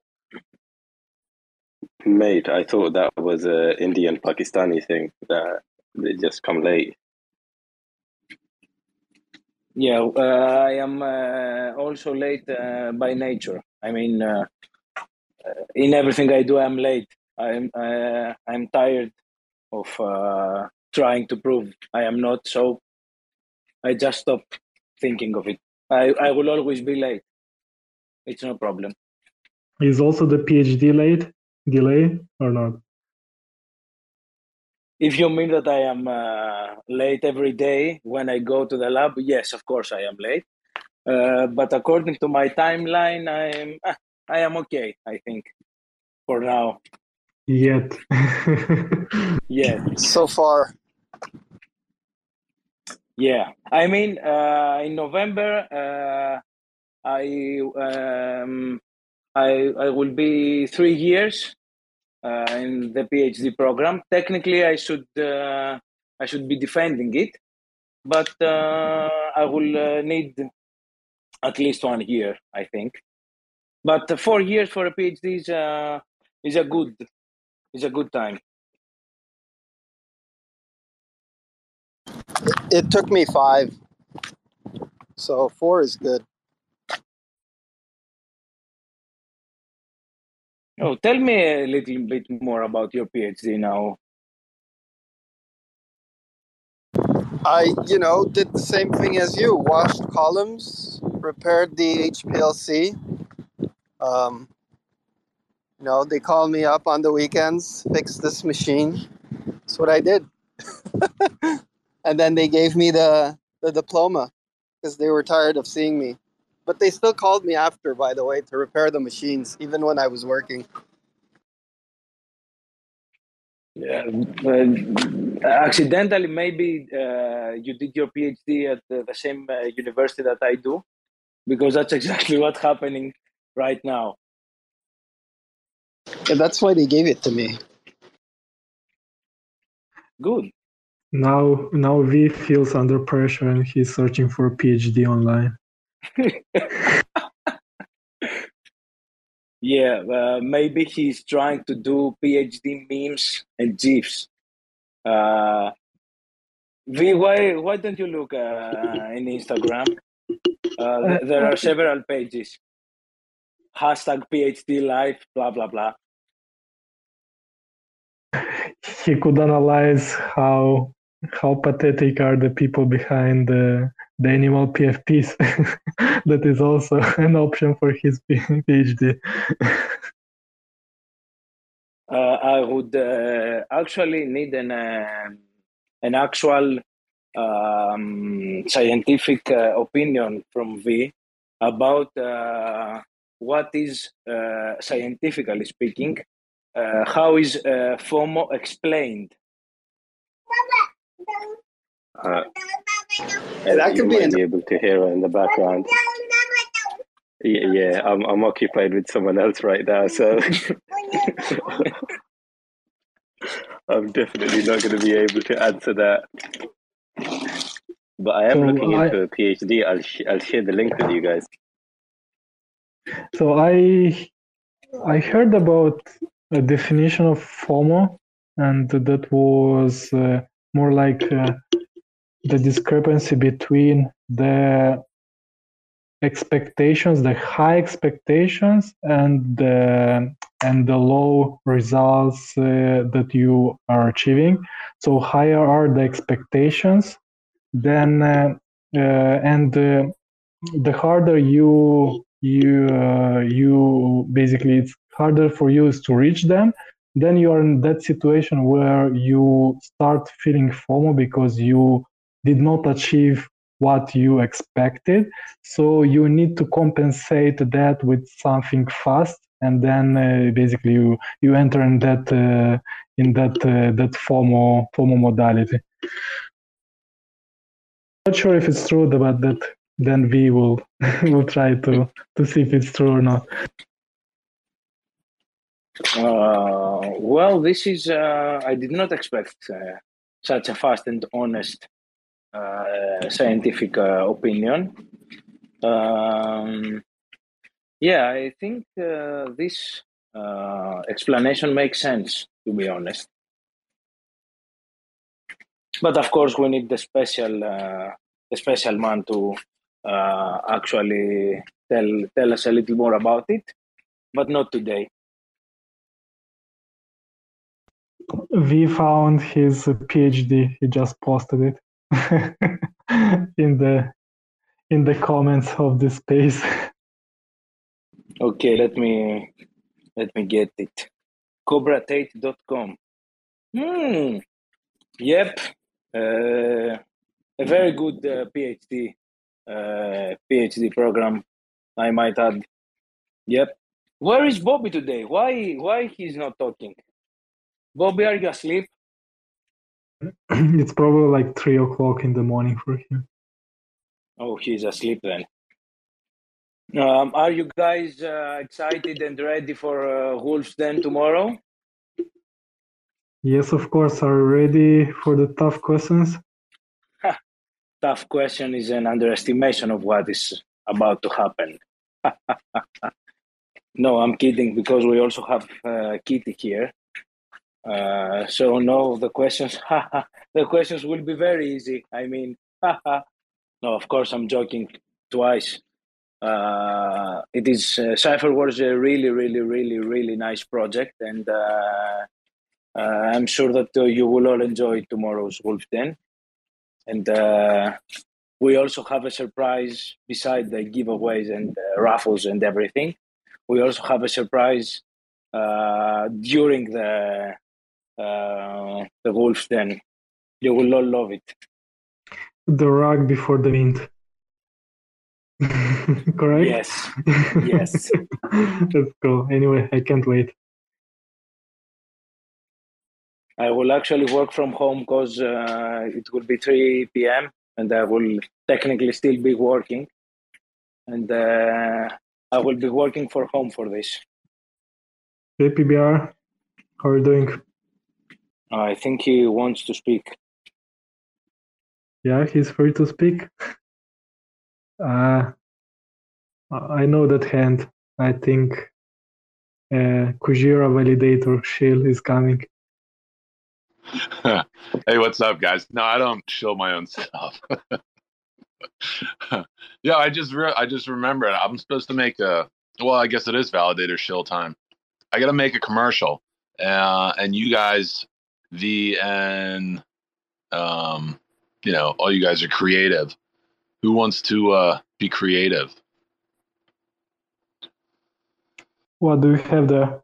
C: Mate, I thought that was a Indian Pakistani thing that they just come late.
G: yeah, uh, I am uh, also late uh, by nature. I mean, uh, in everything I do, I'm late. I'm uh, I'm tired of uh, trying to prove I am not. So I just stop thinking of it. I, I will always be late. It's no problem.
D: Is also the PhD late delay or not?
G: If you mean that I am uh, late every day when I go to the lab, yes, of course I am late. Uh, but according to my timeline, I am ah, I am okay. I think for now.
D: Yet.
G: Yeah.
H: So far,
G: Yeah. I mean, uh, in November, uh, I um, I I will be three years uh, in the PhD program. Technically, I should uh, I should be defending it, but uh, I will uh, need at least one year, I think. But uh, four years for a PhD is uh, is a good is a good time.
H: it took me five, so four is good.
G: Oh, tell me a little bit more about your PhD now.
H: I, you know, did the same thing as you. Washed columns, repaired the H P L C. Um, you know, they called me up on the weekends, fix this machine. That's what I did. And then they gave me the, the diploma because they were tired of seeing me. But they still called me after, by the way, to repair the machines, even when I was working.
G: Yeah, uh, accidentally, maybe uh, you did your PhD at the, the same uh, university that I do, because that's exactly what's happening right now.
H: Yeah, that's why they gave it to me.
G: Good.
D: Now, now V feels under pressure and he's searching for a PhD online.
G: Yeah, uh, maybe he's trying to do PhD memes and GIFs. Uh, V, why why don't you look uh, in Instagram? Uh, th- there are several pages. Hashtag PhD life, blah blah blah.
D: He could analyze how how pathetic are the people behind the the animal P F Ps. That is also an option for his PhD.
G: Uh, I would uh, actually need an uh, an actual um, scientific uh, opinion from V about uh, what is uh, scientifically speaking, uh, how is uh, FOMO explained?
C: Uh,
H: that could
C: you
H: be
C: might
H: an-
C: be able to hear her in the background. Yeah, yeah, I'm I'm occupied with someone else right now, so I'm definitely not going to be able to answer that. But I am
D: So
C: looking
D: I-
C: into a PhD. I'll sh- I'll share the link with you guys.
D: So I I heard about a definition of FOMO, and that was uh, more like uh, the discrepancy between the expectations, the high expectations, and the and the low results uh, that you are achieving. So higher are the expectations, then uh, uh, and uh, the harder you you uh, you basically it's harder for you is to reach them, then you are in that situation where you start feeling FOMO because you did not achieve what you expected. So you need to compensate that with something fast, and then uh, basically you you enter in that uh, in that uh, that FOMO FOMO modality. Not sure if it's true, but that then we will will try to to see if it's true or not.
G: Uh, well, this is, uh, I did not expect uh, such a fast and honest uh, scientific uh, opinion. Um, yeah, I think uh, this uh, explanation makes sense, to be honest. But of course, we need the special, uh, the special man to uh, actually tell tell us a little more about it, but not today.
D: We found his PhD. He just posted it in the in the comments of this space.
G: Okay, let me let me get it. cobra tate dot com. Hmm. Yep. Uh, a very good uh, PhD uh, PhD program, I might add. Yep. Where is Bobby today? Why why he's not talking? Bobby, are you asleep?
D: It's probably like three o'clock in the morning for him.
G: Oh, he's asleep then. Um, are you guys uh, excited and ready for uh, Wolf's Den tomorrow?
D: Yes, of course. Are you ready for the tough questions?
G: Tough question is an underestimation of what is about to happen. No, I'm kidding, because we also have uh, Kitty here. Uh, so no, the questions, the questions will be very easy. I mean, no, of course I'm joking twice. Uh, it is uh, Cypher Wars a really, really, really, really nice project, and uh, uh, I'm sure that uh, you will all enjoy tomorrow's Wolf Den. And uh, we also have a surprise beside the giveaways and uh, raffles and everything. We also have a surprise uh, during the uh, the Wolf Den. You will all love it.
D: The rug before the mint. Correct?
G: Yes. Yes.
D: Let's go. Anyway, I can't wait.
G: I will actually work from home because uh, it will be three p.m. and I will technically still be working. And uh, I will be working for home for this.
D: Hey, P B R, how are you doing?
G: I think he wants to speak.
D: Yeah, he's free to speak. Uh, I know that hand. I think uh, Kujira Validator Shield is coming.
I: Hey, what's up, guys? No, I don't shill my own stuff. Yeah, I just re- I just remembered I'm supposed to make a. Well, I guess it is validator shill time. I got to make a commercial, uh, and you guys, V and um, you know, all you guys are creative. Who wants to uh, be creative?
D: What do you have there?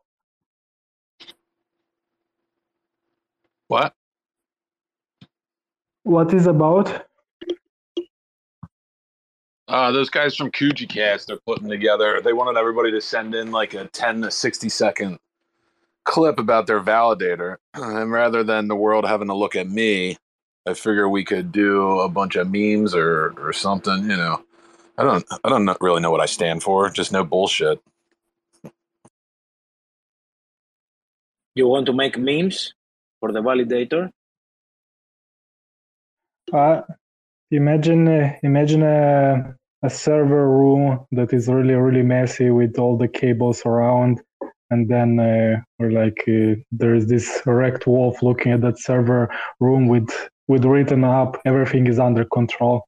I: What?
D: What is about?
I: Uh, those guys from KujiCast are putting together. They wanted everybody to send in like a ten to sixty second clip about their validator, and rather than the world having to look at me, I figure we could do a bunch of memes or or something. You know, I don't I don't know- really know what I stand for. Just no bullshit.
G: You want to make memes for the validator?
D: Uh, imagine uh, imagine a, a server room that is really really messy with all the cables around, and then uh, or like uh, there is this wrecked wolf looking at that server room with with written up everything is under control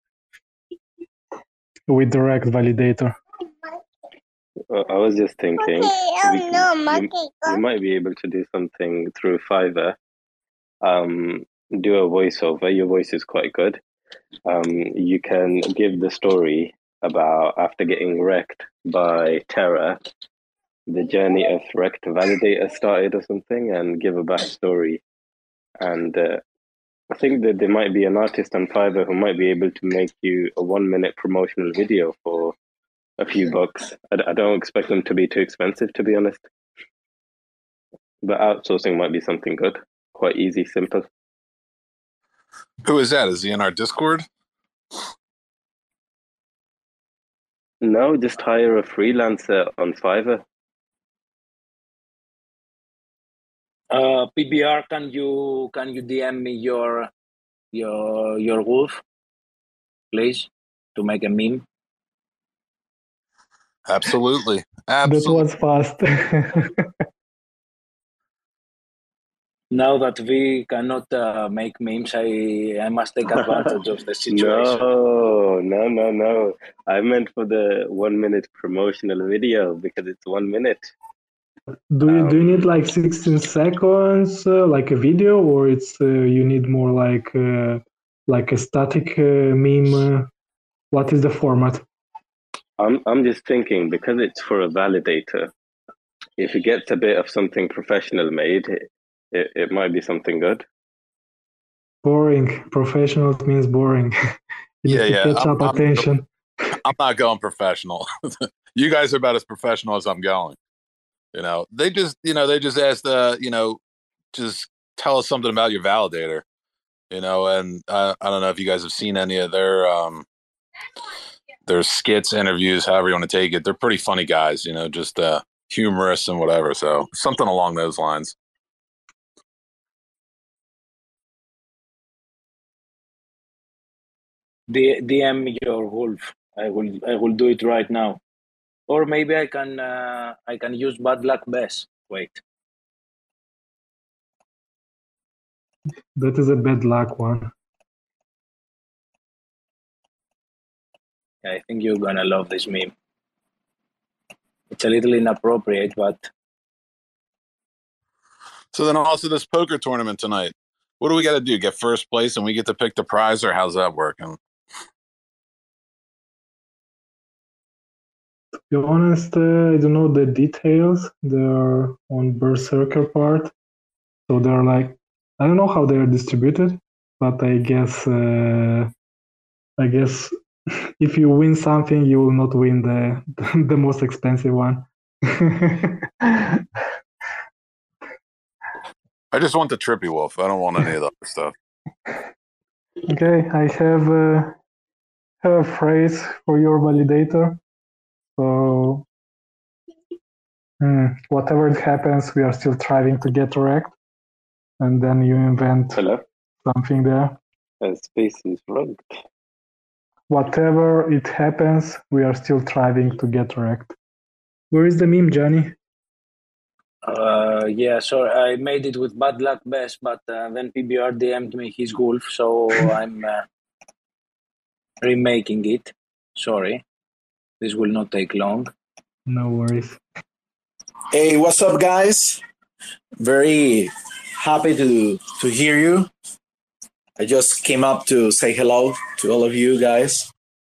D: with the wrecked validator.
C: Uh, I was just thinking,
J: oh
C: we,
J: no,
C: you,
J: monkey.
C: you might be able to do something through Fiverr. Um, do a voiceover. Your voice is quite good. Um, you can give the story about after getting wrecked by Terra,
J: the journey of Rect Validator started or something, and give a backstory. And uh, I think that there might be an artist on Fiverr who might be able to make you a one-minute promotional video for a few bucks. I, I don't expect them to be too expensive, to be honest. But outsourcing might be something good. Quite easy, simple.
I: Who is that? Is he in our Discord?
J: No, just hire a freelancer on Fiverr.
G: Uh, P B R, can you can you D M me your your your wolf, please, to make a meme?
I: Absolutely.
D: That
I: Absolutely.
D: was fast.
G: Now that we cannot uh, make memes, I I must take advantage of the situation.
J: No, no, no, no. I meant for the one-minute promotional video because it's one minute.
D: Do you do you
J: Um,
D: need like sixteen seconds, uh, like a video, or it's uh, you need more like uh, like a static uh, meme? Uh, what is the format?
J: I'm I'm just thinking because it's for a validator. If it gets a bit of something professional made, it, it, it might be something good.
D: Boring. Professional means boring. You
I: Yeah,
D: need to
I: yeah.
D: catch
I: I'm,
D: up
I: I'm,
D: attention.
I: I'm not going professional. You guys are about as professional as I'm going. You know, they just, you know, they just asked, uh, you know, just tell us something about your validator, you know, and uh, I don't know if you guys have seen any of their, um, their skits, interviews, however you want to take it. They're pretty funny guys, you know, just uh, humorous and whatever. So something along those lines.
G: D- DM your wolf. I will I will do it right now. Or maybe I can uh, I can use bad luck best. Wait.
D: That is a bad luck one.
G: I think you're gonna love this meme. It's a little inappropriate, but
I: So then also this poker tournament tonight. What do we got to do? Get first place and we get to pick the prize, or how's that working?
D: To be honest, uh, I don't know the details. They're on Berserker part, so they're like I don't know how they are distributed, but I guess uh, I guess if you win something, you will not win the the most expensive one.
I: I just want the Trippy Wolf. I don't want any of the other stuff.
D: Okay, I have, uh, have a phrase for your validator. So, hmm, whatever it happens, we are still trying to get wrecked. And then you invent
J: Hello?
D: something there.
J: Uh, space is rugged.
D: Whatever it happens, we are still trying to get wrecked. Where is the meme, Johnny?
G: uh, yeah. So I made it with bad luck best, but uh, then P B R D M'd me his wolf, so I'm uh, remaking it. Sorry, this will not take long.
D: No worries.
K: Hey, what's up, guys? Very happy to to hear you. I just came up to say hello to all of you guys.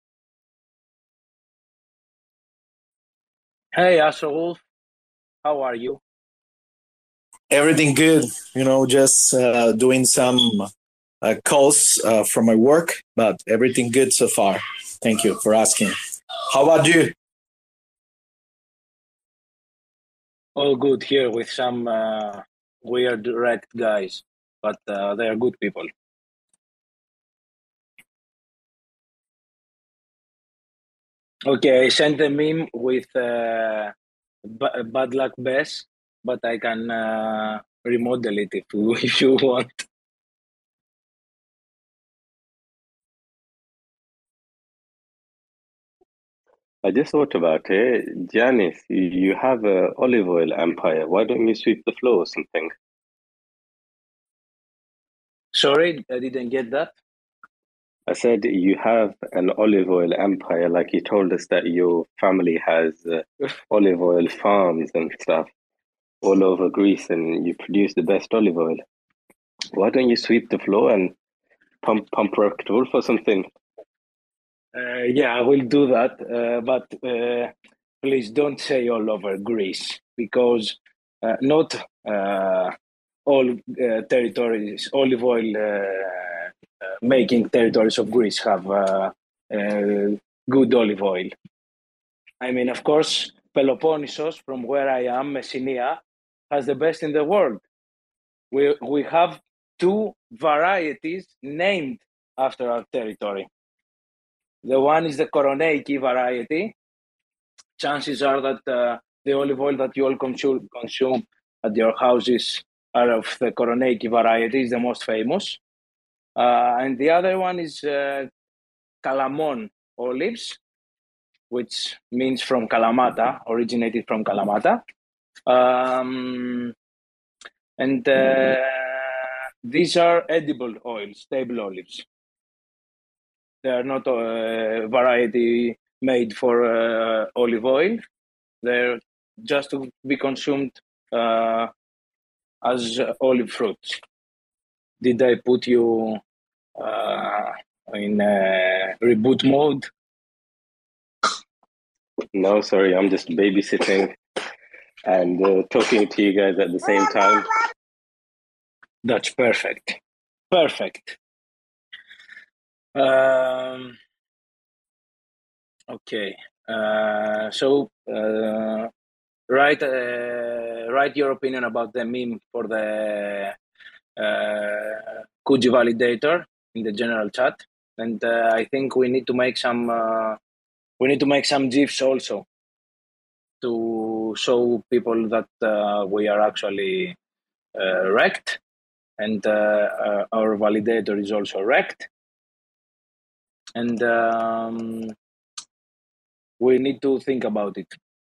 G: Hey, Astro Wolf, how are you?
K: Everything good, you know, just uh, doing some uh, calls uh, from my work, but everything good so far. Thank you for asking. How about you?
G: All good here with some uh, weird wrecked guys, but uh, they are good people. Okay, I sent a meme with uh, b- bad luck best, but I can uh, remodel it if you, if you want.
J: I just thought about it. Janice, you, you have a olive oil empire. Why don't you sweep the floor or something?
G: Sorry, I didn't get that.
J: I said you have an olive oil empire, like you told us that your family has uh, olive oil farms and stuff all over Greece, and you produce the best olive oil. Why don't you sweep the floor and pump pump Rect Wolf or something?
G: Uh, yeah, I will do that. Uh, but uh, please don't say all over Greece, because uh, not uh, all uh, territories, olive oil uh, uh, making territories of Greece have uh, uh, good olive oil. I mean, of course, Peloponnesos, from where I am, Messinia, has the best in the world. We, we have two varieties named after our territory. The one is the Koroneiki variety. Chances are that uh, the olive oil that you all consume, consume at your houses are of the Koroneiki variety, is the most famous. Uh, and the other one is uh, Kalamon olives, which means from Kalamata, originated from Kalamata. Um, and uh, these are edible oils, table olives. They are not a variety made for uh, olive oil. They're just to be consumed uh, as olive fruits. Did I put you uh, in uh, reboot mode?
J: No, sorry, I'm just babysitting and uh, talking to you guys at the same time.
G: That's perfect. Perfect. Um, okay. Uh, so, uh, write uh, write your opinion about the meme for the uh, Kuji validator in the general chat, and uh, I think we need to make some uh, we need to make some GIFs also to show people that uh, we are actually uh, wrecked, and uh, uh, our validator is also wrecked, and um, we need to think about it.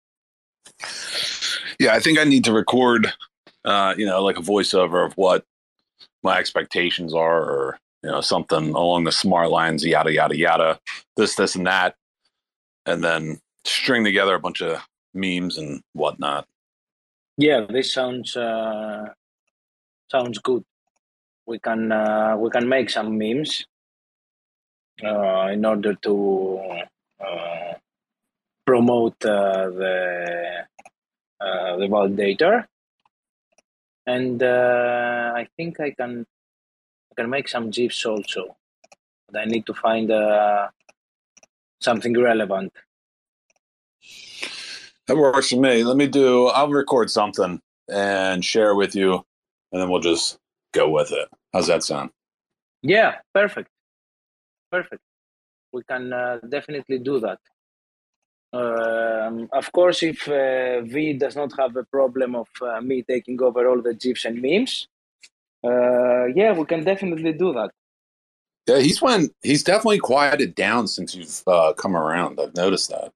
I: Yeah, I think I need to record, uh, you know, like a voiceover of what my expectations are, or, you know, something along the smart lines, yada, yada, yada, this, this, and that. And then string together a bunch of memes and whatnot.
G: Yeah, this sounds uh, sounds good. We can uh, we can make some memes uh, in order to uh, promote uh, the uh, the validator, and uh, I think I can I can make some GIFs also. But I need to find uh, something relevant.
I: That works for me. Let me do, I'll record something and share with you, and then we'll just go with it. How's that sound?
G: Yeah, perfect. Perfect. We can uh, definitely do that. Um, of course, if uh, V does not have a problem of uh, me taking over all the GIFs and memes, uh, yeah, we can definitely do that.
I: Yeah, he's went, he's definitely quieted down since you've uh, come around. I've noticed that.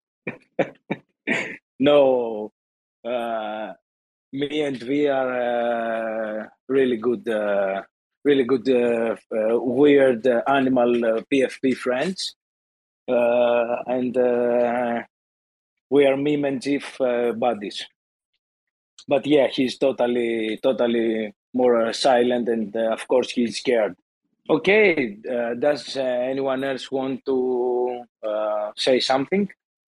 G: No, uh, me and V are uh, really good, uh, really good, uh, uh, weird uh, animal uh, P F P friends, uh, and uh, we are meme and GIF uh, buddies. But yeah, he's totally, totally more uh, silent, and uh, of course he's scared. Okay, uh, does uh, anyone else want to uh, say something?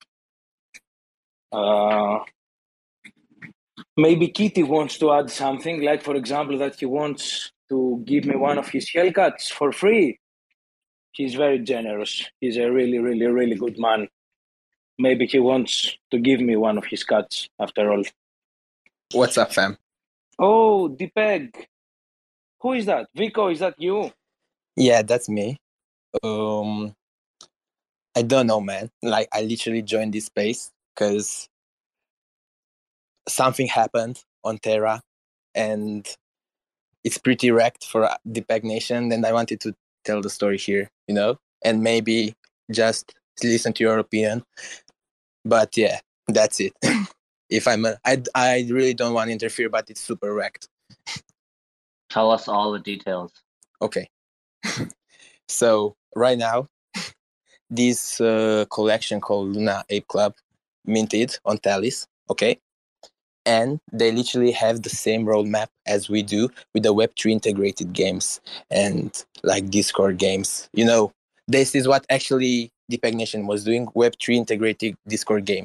G: Uh, maybe Kitty wants to add something, like, for example, that he wants to give me one of his Hellcats for free. He's very generous. He's a really, really, really good man. Maybe he wants to give me one of his cats, after all.
L: What's up, fam?
G: Oh, Dipeg. Who is that? Vico, is that you?
L: Yeah, that's me. Um, I don't know, man. Like, I literally joined this space because something happened on Terra, and it's pretty wrecked for the Peg Nation, and I wanted to tell the story here, you know, and maybe just listen to your opinion. But yeah, that's it. If I'm a, I, I really don't want to interfere, but it's super wrecked.
F: Tell us all the details.
L: Okay. So right now, this uh, collection called Luna Ape Club minted on Talis, okay? And they literally have the same roadmap as we do with the Web three integrated games and like Discord games. You know, this is what actually the Peg Nation was doing, Web three integrated Discord games.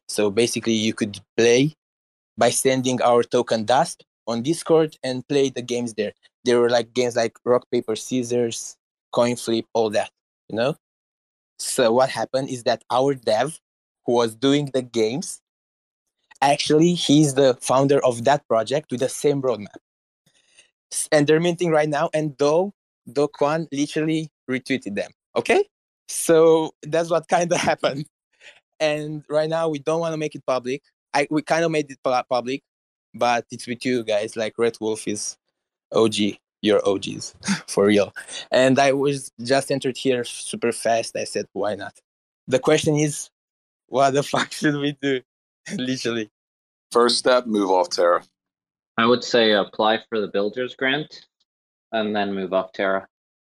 L: So basically, you could play by sending our token Dust on Discord and play the games there. There were like games like rock, paper, scissors, coin flip, all that, you know? So what happened is that our dev who was doing the games, actually, he's the founder of that project with the same roadmap. And they're minting right now. And Do, Do Kwon literally retweeted them. Okay? So that's what kind of happened. And right now, we don't want to make it public. I We kind of made it public, but it's with you guys. Like Red Wolf is O G. You're O Gs, for real. And I was just entered here super fast. I said, why not? The question is, what the fuck should we do? Literally.
I: First step, move off Terra.
F: I would say apply for the Builders Grant and then move off Terra.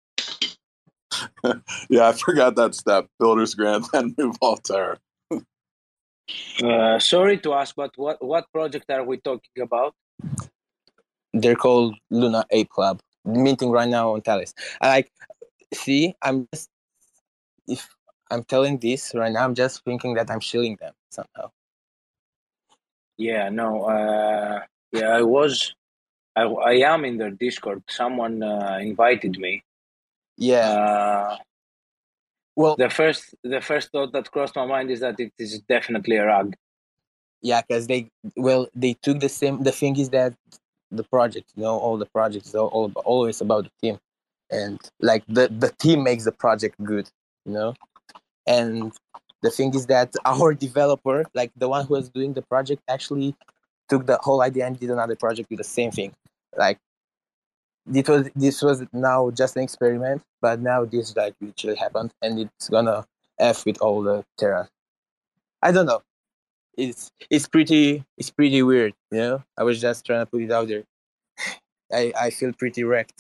I: Yeah, I forgot that step. Builders Grant, then move off Terra.
G: Uh, sorry to ask, but what, what project are we talking about?
L: They're called Luna Ape Club, minting right now on Thales. I like, see, I'm just, if I'm telling this right now, I'm just thinking that I'm shilling them somehow.
G: Yeah, no, uh, yeah, I was, I, I am in their Discord. Someone uh, invited me.
L: Yeah.
G: Uh,
L: well,
G: the first, the first thought that crossed my mind is that it is definitely a rug.
L: Yeah, because they, well, they took the same. The thing is that the project, you know, all the projects are all about, always about the team, and like the the team makes the project good, you know. And the thing is that our developer, like the one who was doing the project, actually took the whole idea and did another project with the same thing. Like this was this was now just an experiment, but now this like literally happened, and it's gonna f with all the Terra. I don't know. It's it's pretty it's pretty weird, you know. I was just trying to put it out there. I, I feel pretty wrecked.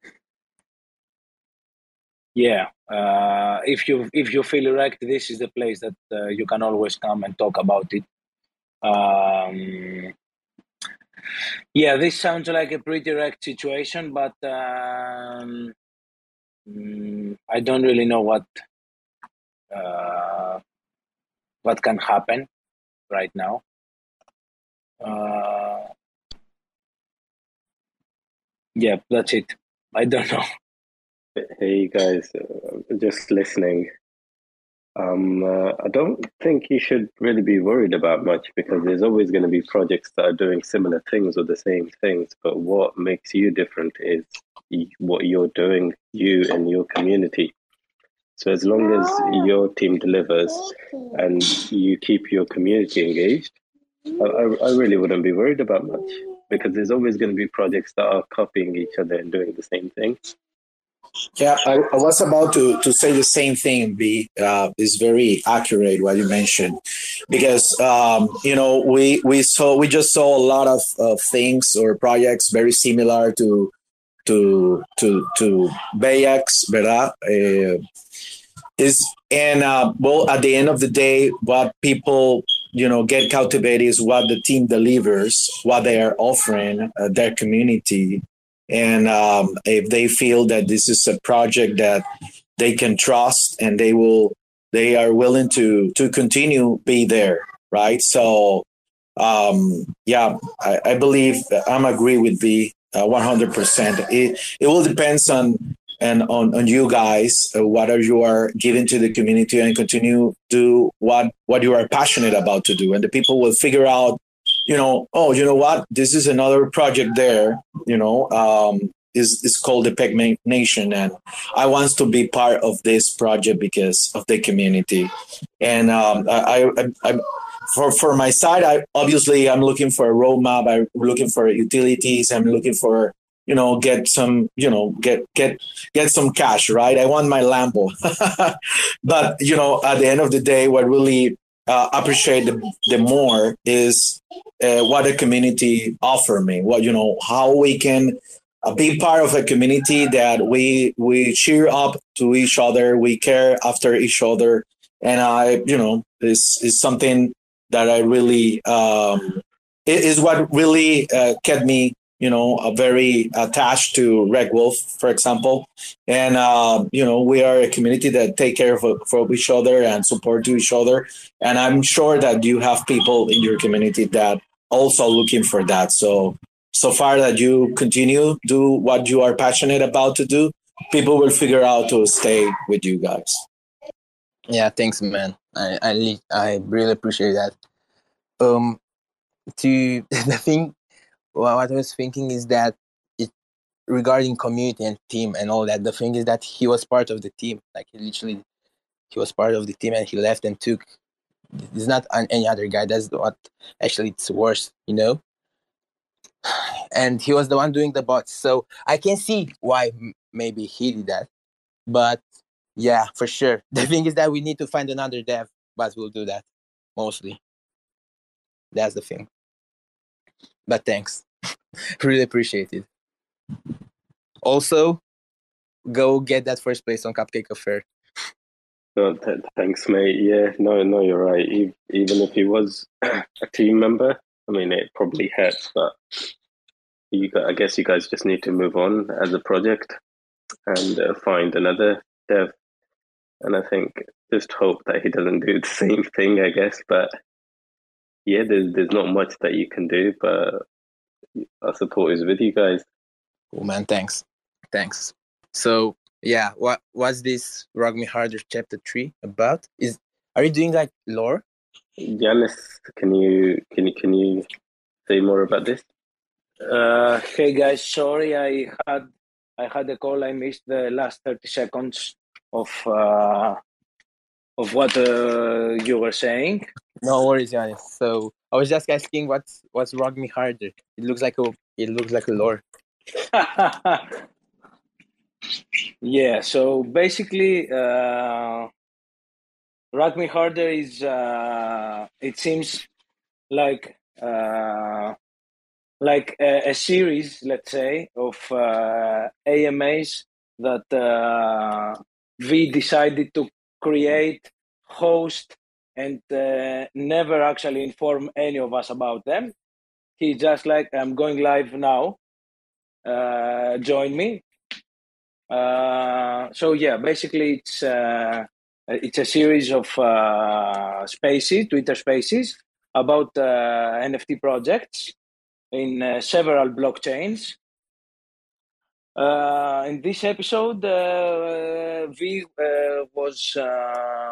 G: Yeah, uh, if you if you feel wrecked, this is the place that uh, you can always come and talk about it. Um, yeah, this sounds like a pretty wrecked situation, but um, I don't really know what uh, what can happen right now. Uh, yeah, that's it. I don't know.
J: Hey guys, uh, just listening. Um, uh, I don't think you should really be worried about much because there's always going to be projects that are doing similar things or the same things. But what makes you different is what you're doing, you and your community. So as long as your team delivers and you keep your community engaged, I, I, I really wouldn't be worried about much because there's always going to be projects that are copying each other and doing the same thing.
K: Yeah, I, I was about to, to say the same thing, B. Uh, it's very accurate what you mentioned. Because, um, you know, we we saw we just saw a lot of, of things or projects very similar to to to to Bayx, ¿verdad? Uh, is and uh, well, at the end of the day, what people you know get captivated is what the team delivers, what they are offering uh, their community, and um, if they feel that this is a project that they can trust and they will, they are willing to to continue be there, right? So um, yeah, I, I believe I'm agree with B uh, one hundred percent. It it will depends on. And on, on you guys, uh, what are you are giving to the community and continue do what, what you are passionate about to do. And the people will figure out, you know, oh, you know what, this is another project there, you know, um, is is called the P E C Nation. And I want to be part of this project because of the community. And um, I, I, I, for, for my side, I obviously I'm looking for a roadmap. I'm looking for utilities. I'm looking for, you know, get some, you know, get get get some cash, right? I want my Lambo. But, you know, at the end of the day, what really uh, appreciate the, the more is uh, what the community offer me. What, you know, how we can uh, be part of a community that we we cheer up to each other, we care after each other. And I, you know, is is something that I really, um, it is what really uh, kept me you know, are very attached to Red Wolf, for example. And, uh, you know, we are a community that take care of, of each other and support to each other. And I'm sure that you have people in your community that also looking for that. So, so far that you continue, do what you are passionate about to do, people will figure out to stay with you guys.
L: Yeah, thanks, man. I I, li- I really appreciate that. Um, to the thing, well, what I was thinking is that it regarding community and team and all that. The thing is that he was part of the team. Like he literally, he was part of the team, and he left and took. It's not an, any other guy. That's what actually it's worse, you know. And he was the one doing the bots, so I can see why m- maybe he did that. But yeah, for sure. The thing is that we need to find another dev, but we'll do that mostly. That's the thing. But thanks, really appreciate it. Also, go get that first place on Cupcake Affair.
J: No, th- thanks, mate. Yeah, no, no, you're right. E- Even if he was a team member, I mean, it probably hurts, but you, gu- I guess you guys just need to move on as a project and uh, find another dev. And I think just hope that he doesn't do the same thing, I guess. But yeah, there's there's not much that you can do, but our support is with you guys.
L: Cool, man. Thanks. Thanks. So yeah, what what's this Rock Me Harder chapter three about? Is are you doing like lore?
J: Giannis, can you can you can you say more about this?
G: Uh, hey guys, sorry I had I had a call. I missed the last thirty seconds of uh, of what uh, you were saying.
L: No worries, Giannis. So I was just asking what's what's Rock Me Harder. It looks like a it looks like a lore.
G: Yeah, so basically, uh, Rock Me Harder is, uh, it seems like uh, like a, a series, let's say, of uh, A M As that uh, V decided to create, host, and uh, never actually inform any of us about them. He just like, I'm going live now. Uh, join me. Uh, so yeah, basically it's uh, it's a series of uh, spaces, Twitter spaces about uh, N F T projects in uh, several blockchains. Uh, in this episode, uh, V uh, was uh,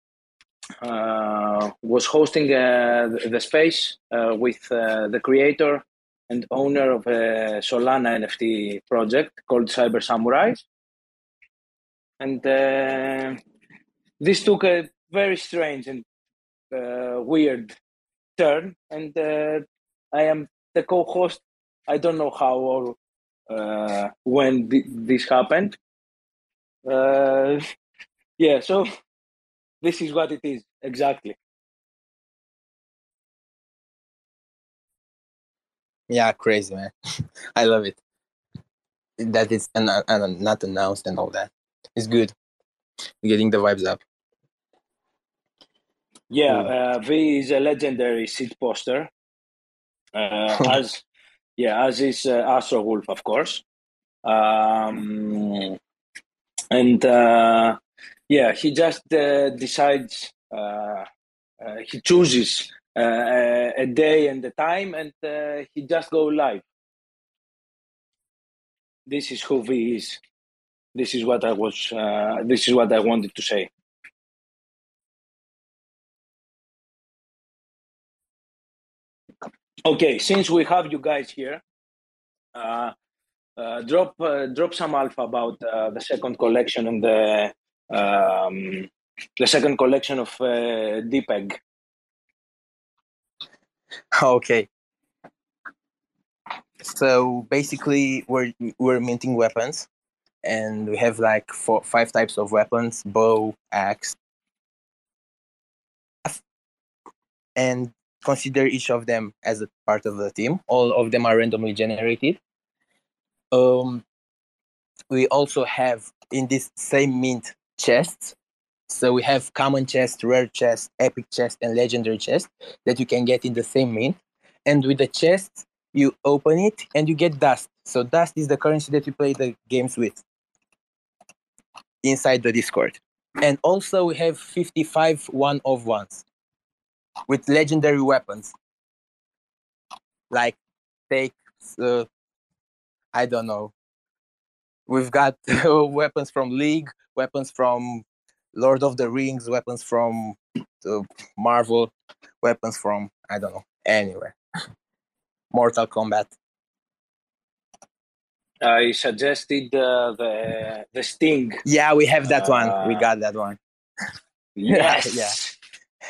G: uh, was hosting uh, the the space uh, with uh, the creator and owner of a Solana N F T project called Cyber Samurais. And uh, this took a very strange and uh, weird turn. And uh, I am the co-host. I don't know how or uh, when th- this happened. Uh, yeah, so this is what it is exactly.
L: Yeah, crazy, man. I love it. That it's and, and not announced and all that. It's good. Getting the vibes up.
G: Yeah,
L: Cool.
G: uh, V is a legendary seat poster, uh, as yeah, as is uh, Astro Wolf, of course. Um, and uh, yeah, he just uh, decides. Uh, uh, he chooses uh, a, a day and a time, and uh, he just go live. This is who V is. This is what I was. Uh, this is what I wanted to say. Okay, since we have you guys here, uh, uh, drop uh, drop some alpha about uh, the second collection and the um, the second collection of uh, DPEG.
L: Okay. So basically, we're we're minting weapons, and we have like four, five types of weapons: bow, axe, and consider each of them as a part of the team. All of them are randomly generated. Um, we also have in this same mint chests. So we have common chest, rare chest, epic chest, and legendary chest that you can get in the same mint. And with the chests, you open it and you get dust. So dust is the currency that you play the games with inside the Discord. And also we have fifty-five one of ones with legendary weapons. Like take, uh, I don't know. We've got weapons from League, weapons from Lord of the Rings, weapons from uh, Marvel, weapons from, I don't know, anywhere. Mortal Kombat.
G: I suggested uh, the the Sting.
L: Yeah, we have that
G: Uh,
L: one. We got that one.
G: Yes.
L: Yeah.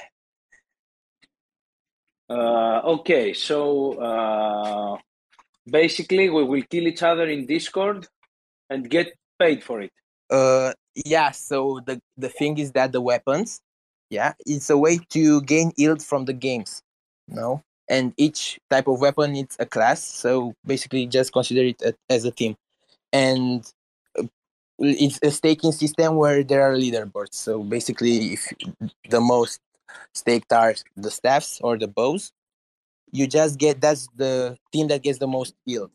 G: Uh, okay, so uh, basically we will kill each other in Discord and get paid for it.
L: Uh, yeah. So the the thing is that the weapons, yeah, it's a way to gain yield from the games, you know. And each type of weapon needs a class. So basically, just consider it a, as a team, and uh, it's a staking system where there are leaderboards. So basically, if the most staked are the staffs or the bows, you just get that's the team that gets the most yield.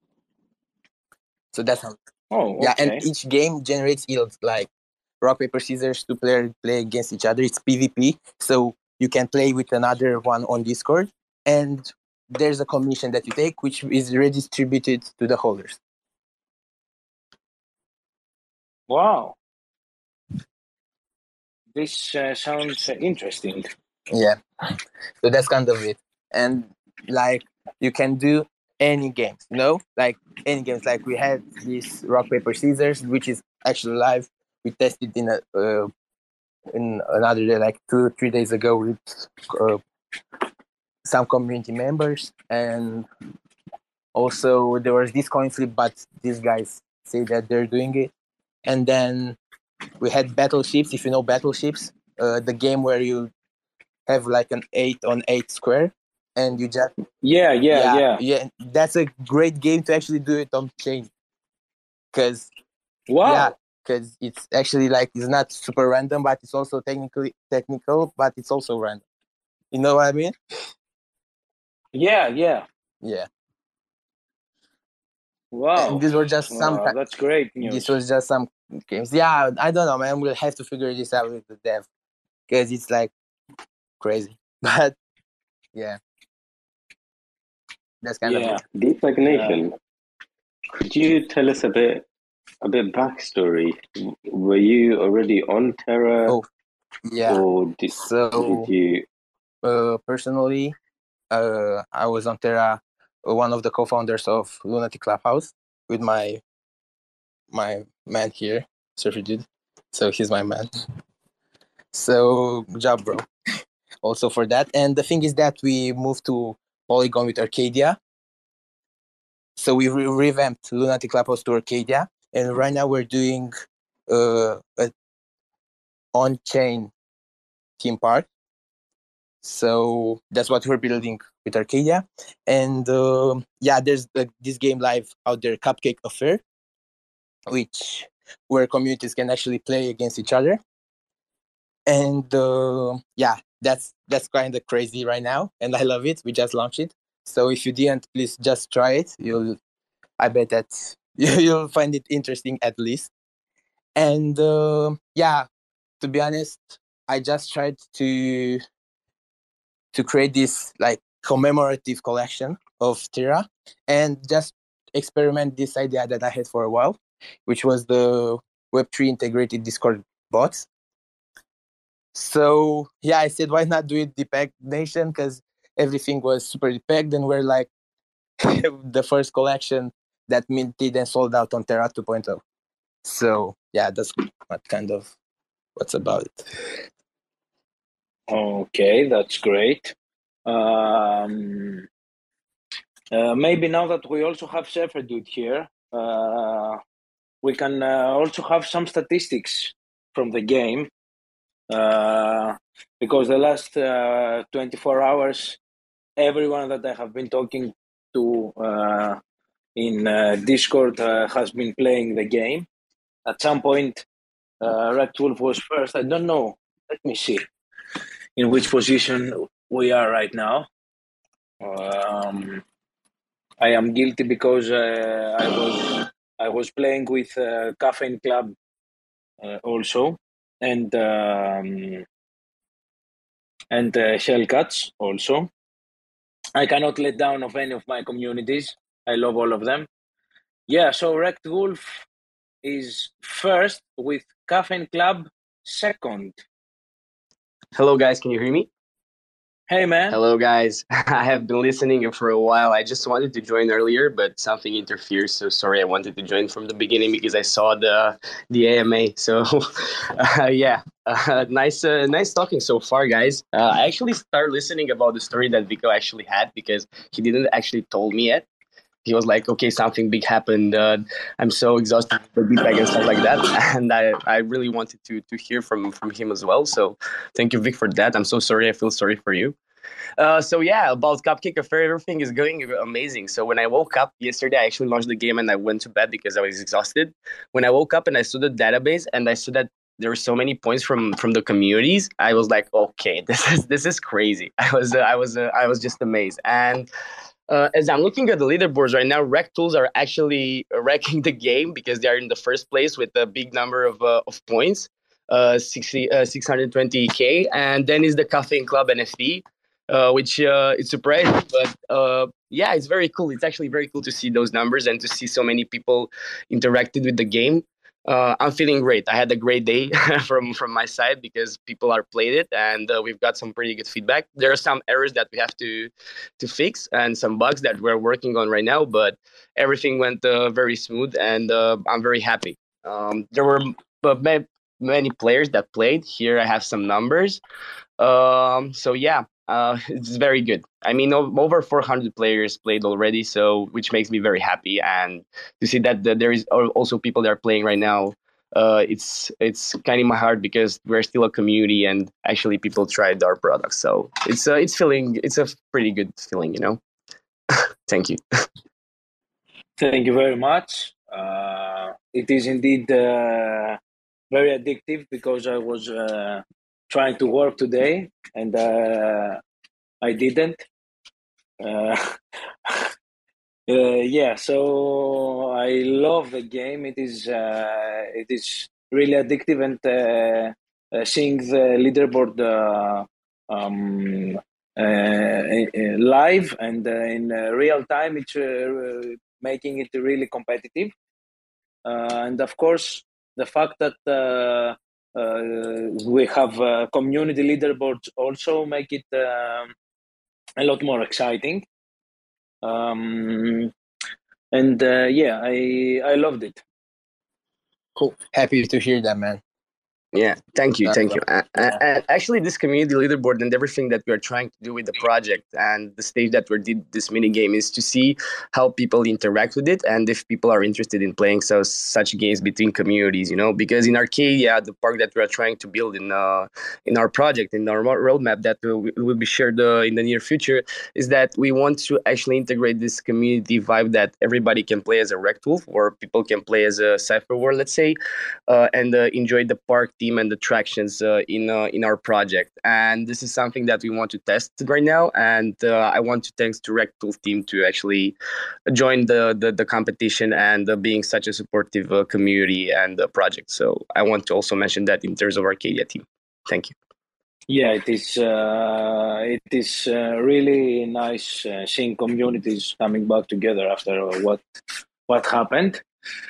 L: So that's how.
G: Oh, okay.
L: Yeah, and each game generates yields like rock paper scissors. Two players play against each other. It's PvP, so you can play with another one on Discord, and there's a commission that you take, which is redistributed to the holders.
G: Wow, this uh, sounds uh, interesting.
L: Yeah, so that's kind of it. And like you can do any games, you know, like any games. Like we had this rock paper scissors, which is actually live. We tested in a uh, in another day, like two three days ago, with uh, some community members, and also there was this coin flip, but these guys say that they're doing it. And then we had battleships. If you know battleships, uh, the game where you have like an eight on eight square, and you just
G: Yeah, yeah,
L: yeah,
G: yeah.
L: yeah. That's a great game to actually do it on chain, because
G: Wow.
L: yeah, because it's actually like it's not super random, but it's also technically technical, but it's also random. You know what I mean?
G: Yeah, yeah.
L: Yeah.
G: Wow.
L: And these were just some.
G: Wow, that's great news.
L: This was just some games. Yeah, I don't know, man. We'll have to figure this out with the dev, because it's like crazy. But yeah, that's kind
G: Yeah.
L: of it.
J: Deep Like Nation, could you tell us a bit, a bit backstory? W- Were you already on Terra,
L: Oh, yeah.
J: or did,
L: So,
J: did you?
L: uh, personally, uh, I was on Terra, uh, one of the co-founders of Lunatic Clubhouse, with my my man here, Surfer Dude. So he's my man. So good job, bro. Also for that. And the thing is that we moved to Polygon with Arcadia. So we re- revamped Lunatic Clubhouse to Arcadia, and right now we're doing uh, a on-chain theme park. So that's what we're building with Arcadia. And uh, yeah, there's uh, this game live out there, Cupcake Affair, which where communities can actually play against each other. And uh, yeah, that's that's kind of crazy right now, and I love it. We just launched it, so if you didn't, please just try it. You'll, I bet that you'll find it interesting at least. And uh, yeah, to be honest, I just tried to to create this like commemorative collection of Terra, and just experiment this idea that I had for a while, which was the Web three integrated Discord bots. So yeah, I said, why not do it Deepak Nation? Because everything was super depacked, and we're like the first collection that minted and sold out on Terra two point oh. So yeah, that's what kind of what's about it.
G: Okay, that's great. Um, uh, maybe now that we also have Surfer Dude here, uh, we can uh, also have some statistics from the game. Uh, because the last uh, twenty-four hours, everyone that I have been talking to uh, in uh, Discord uh, has been playing the game. At some point, uh, Red Wolf was first. I don't know. Let me see in which position we are right now. Um, I am guilty because uh, I was I was playing with uh, Caffeine Club uh, also, and um, and uh, Shellcats also. I cannot let down of any of my communities. I love all of them. Yeah, so Wrecked Wolf is first with Caffeine Club second.
M: Hello, guys. Can you hear me?
G: Hey, man.
M: Hello, guys. I have been listening for a while. I just wanted to join earlier, but something interferes. So sorry. I wanted to join from the beginning because I saw the the A M A. So uh, yeah, uh, nice, uh, nice talking so far, guys. Uh, I actually started listening about the story that Vico actually had because he didn't actually told me yet. He was like, okay, something big happened. Uh, I'm so exhausted with the deep and stuff like that. And I, I really wanted to to hear from, from him as well. So thank you, Vic, for that. I'm so sorry. I feel sorry for you. Uh, so yeah, about Cupcake Affair, everything is going amazing. So when I woke up yesterday, I actually launched the game and I went to bed because I was exhausted. When I woke up and I saw the database and I saw that there were so many points from, from the communities, I was like, okay, this is this is crazy. I was uh, I was uh, I was just amazed. And Uh, as I'm looking at the leaderboards right now, Rec Tools are actually wrecking the game because they are in the first place with a big number of uh, of points, uh, sixty, uh, six hundred twenty K. And then is the Caffeine Club N F T, uh, which uh, is surprising. But uh, yeah, it's very cool. It's actually very cool to see those numbers and to see so many people interacted with the game. Uh, I'm feeling great. I had a great day from from my side because people are played it and uh, we've got some pretty good feedback. There are some errors that we have to to fix and some bugs that we're working on right now, but everything went uh, very smooth and uh, I'm very happy. Um, there were uh, ma- many players that played. Here I have some numbers. Um, so yeah, uh, it's very good. I mean, o- over four hundred players played already, so which makes me very happy. And to see that, that there is al- also people that are playing right now, uh, it's it's kind of my heart because we're still a community and actually people tried our products. So it's uh, it's feeling it's a pretty good feeling, you know. Thank you.
G: Thank you very much. Uh, it is indeed uh, very addictive because I was uh, trying to work today and uh, I didn't. Uh, uh, yeah, so I love the game. It is uh, it is really addictive, and uh, uh, seeing the leaderboard uh, um, uh, uh, live and uh, in uh, real time, it's uh, making it really competitive. Uh, and of course, the fact that uh, uh, we have uh, community leaderboards also make it um a lot more exciting. Um, and uh, yeah, I I loved it.
L: Cool. Happy to hear that, man.
M: Yeah, thank you,
L: That's
M: thank you.
L: right.
M: Uh, uh, and actually, this community leaderboard and everything that we are trying to do with the project and the stage that we did this mini game is to see how people interact with it and if people are interested in playing so such games between communities. You know, because in Arcadia, the park that we are trying to build in uh, in our project, in our roadmap that will, will be shared uh, in the near future, is that we want to actually integrate this community vibe that everybody can play as a Rect Wolf or people can play as a Cypher War, let's say, uh, and uh, enjoy the park team and attractions uh, in uh, in our project. And this is something that we want to test right now. And uh, I want to thanks to Rect Wolf team to actually join the the, the competition and uh, being such a supportive uh, community and uh, project. So I want to also mention that in terms of Arcadia team. Thank you.
G: Yeah, it is. Uh, it is uh, really nice uh, seeing communities coming back together after what what happened.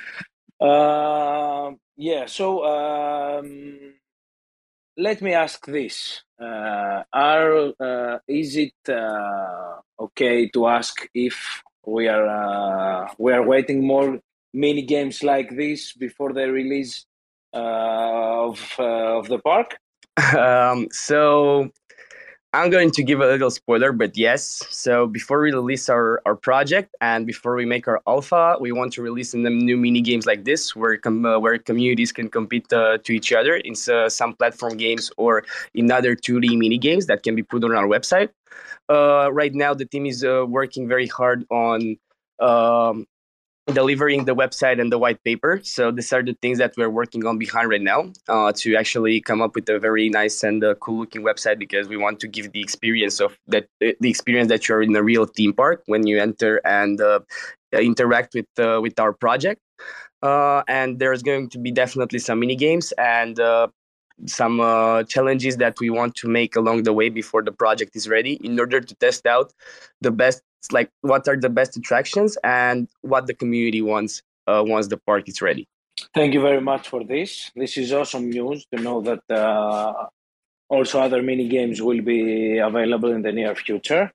G: Uh, yeah. So um, let me ask this: uh, Are uh, is it uh, okay to ask if we are uh, we are waiting more mini games like this before the release uh, of uh, of the park?
M: Um, so I'm going to give a little spoiler, but yes. So before we release our, our project and before we make our alpha, we want to release some new mini games like this, where com- uh, where communities can compete uh, to each other in uh, some platform games or in other two D mini games that can be put on our website. Uh, right now, the team is uh, working very hard on. Um, delivering the website and the white paper. So these are the things that we're working on behind right now uh, to actually come up with a very nice and uh, cool looking website, because we want to give the experience of that, the experience that you're in a real theme park when you enter and uh, interact with uh, with our project. Uh, and there's going to be definitely some mini games and uh, some uh, challenges that we want to make along the way before the project is ready, in order to test out the best, like what are the best attractions and what the community wants uh, once the park is ready.
G: Thank you very much for this. This is awesome news to know that uh, also other mini games will be available in the near future.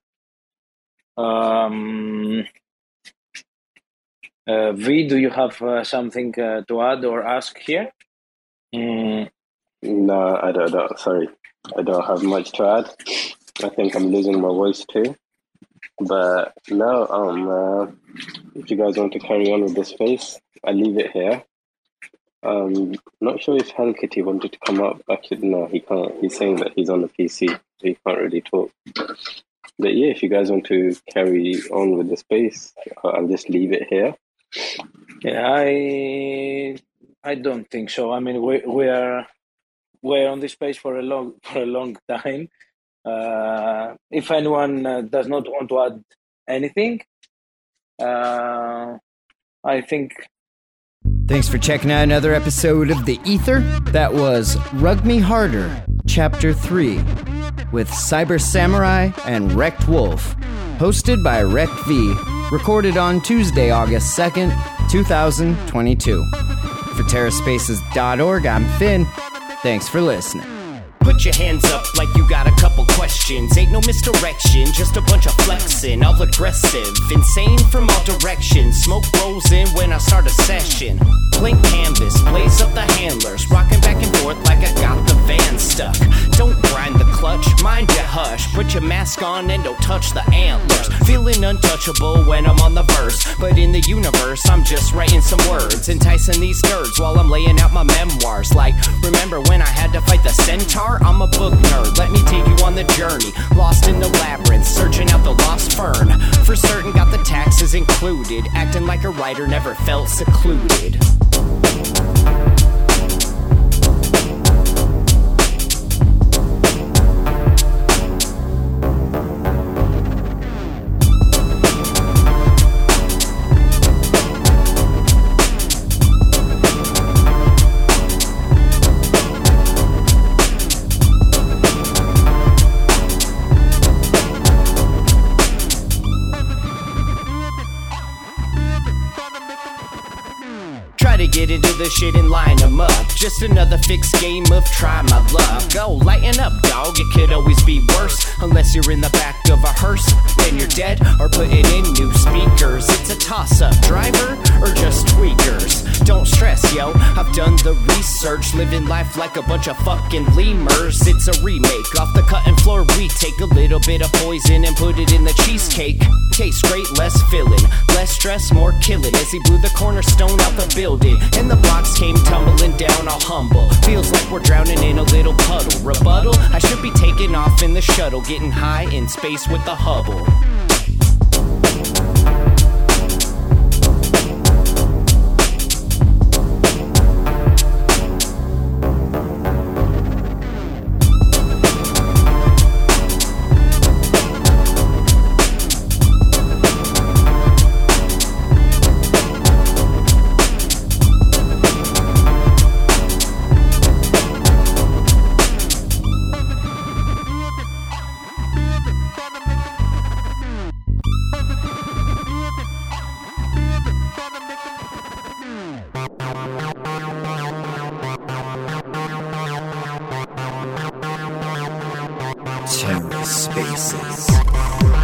G: Um, uh, V, do you have uh, something uh, to add or ask here?
J: Mm, no, I don't, I don't. Sorry, I don't have much to add. I think I'm losing my voice too. But no, um, uh, if you guys want to carry on with the space, I leave it here. Um, not sure if Hell Kitty wanted to come up. Actually, no, he can't. He's saying that he's on the P C, so he can't really talk. But yeah, if you guys want to carry on with the space, I'll just leave it here.
G: Yeah, I I don't think so. I mean, we we are we're on this space for a long for a long time. Uh, if anyone uh, does not want to add anything, uh, I think.
A: Thanks for checking out another episode of The Ether. That was Rug Me Harder, Chapter three, with Cyber Samurai and Wrecked Wolf. Hosted by Wrecked V. Recorded on Tuesday, August second, twenty twenty-two. For Terra Spaces dot org, I'm Finn. Thanks for listening.
N: Put your hands up like you got a couple questions. Ain't no misdirection, just a bunch of flexing. All aggressive, insane from all directions. Smoke rolls in when I start a session. Blank canvas, blaze up the handlers. Rocking back and forth like I got the van stuck. Don't grind the clutch, mind your hush. Put your mask on and don't touch the antlers. Feeling untouchable when I'm on the verse. But in the universe, I'm just writing some words. Enticing these nerds while I'm laying out my memoirs. Like, remember when I had to fight the centaur? I'm a book nerd, let me take you on the journey. Lost in the labyrinth, searching out the lost fern. For certain, got the taxes included. Acting like a writer, never felt secluded. Get into the shit and line them up. Just another fixed game of try my luck. Go, lighten up, dog, it could always be worse. Unless you're in the back of a hearse, then you're dead or putting in new speakers. It's a toss-up, driver or just tweakers. Don't stress, yo, I've done the research. Living life like a bunch of fucking lemurs. It's a remake off the cutting floor. We take a little bit of poison and put it in the cheesecake. Tastes great, less filling, less stress, more killing. As he blew the cornerstone out the building and the blocks came tumbling down, all humble. Feels like we're drowning in a little puddle. Rebuttal, I should be taking off in the shuttle, getting high in space with the Hubble.
A: Terra Spaces.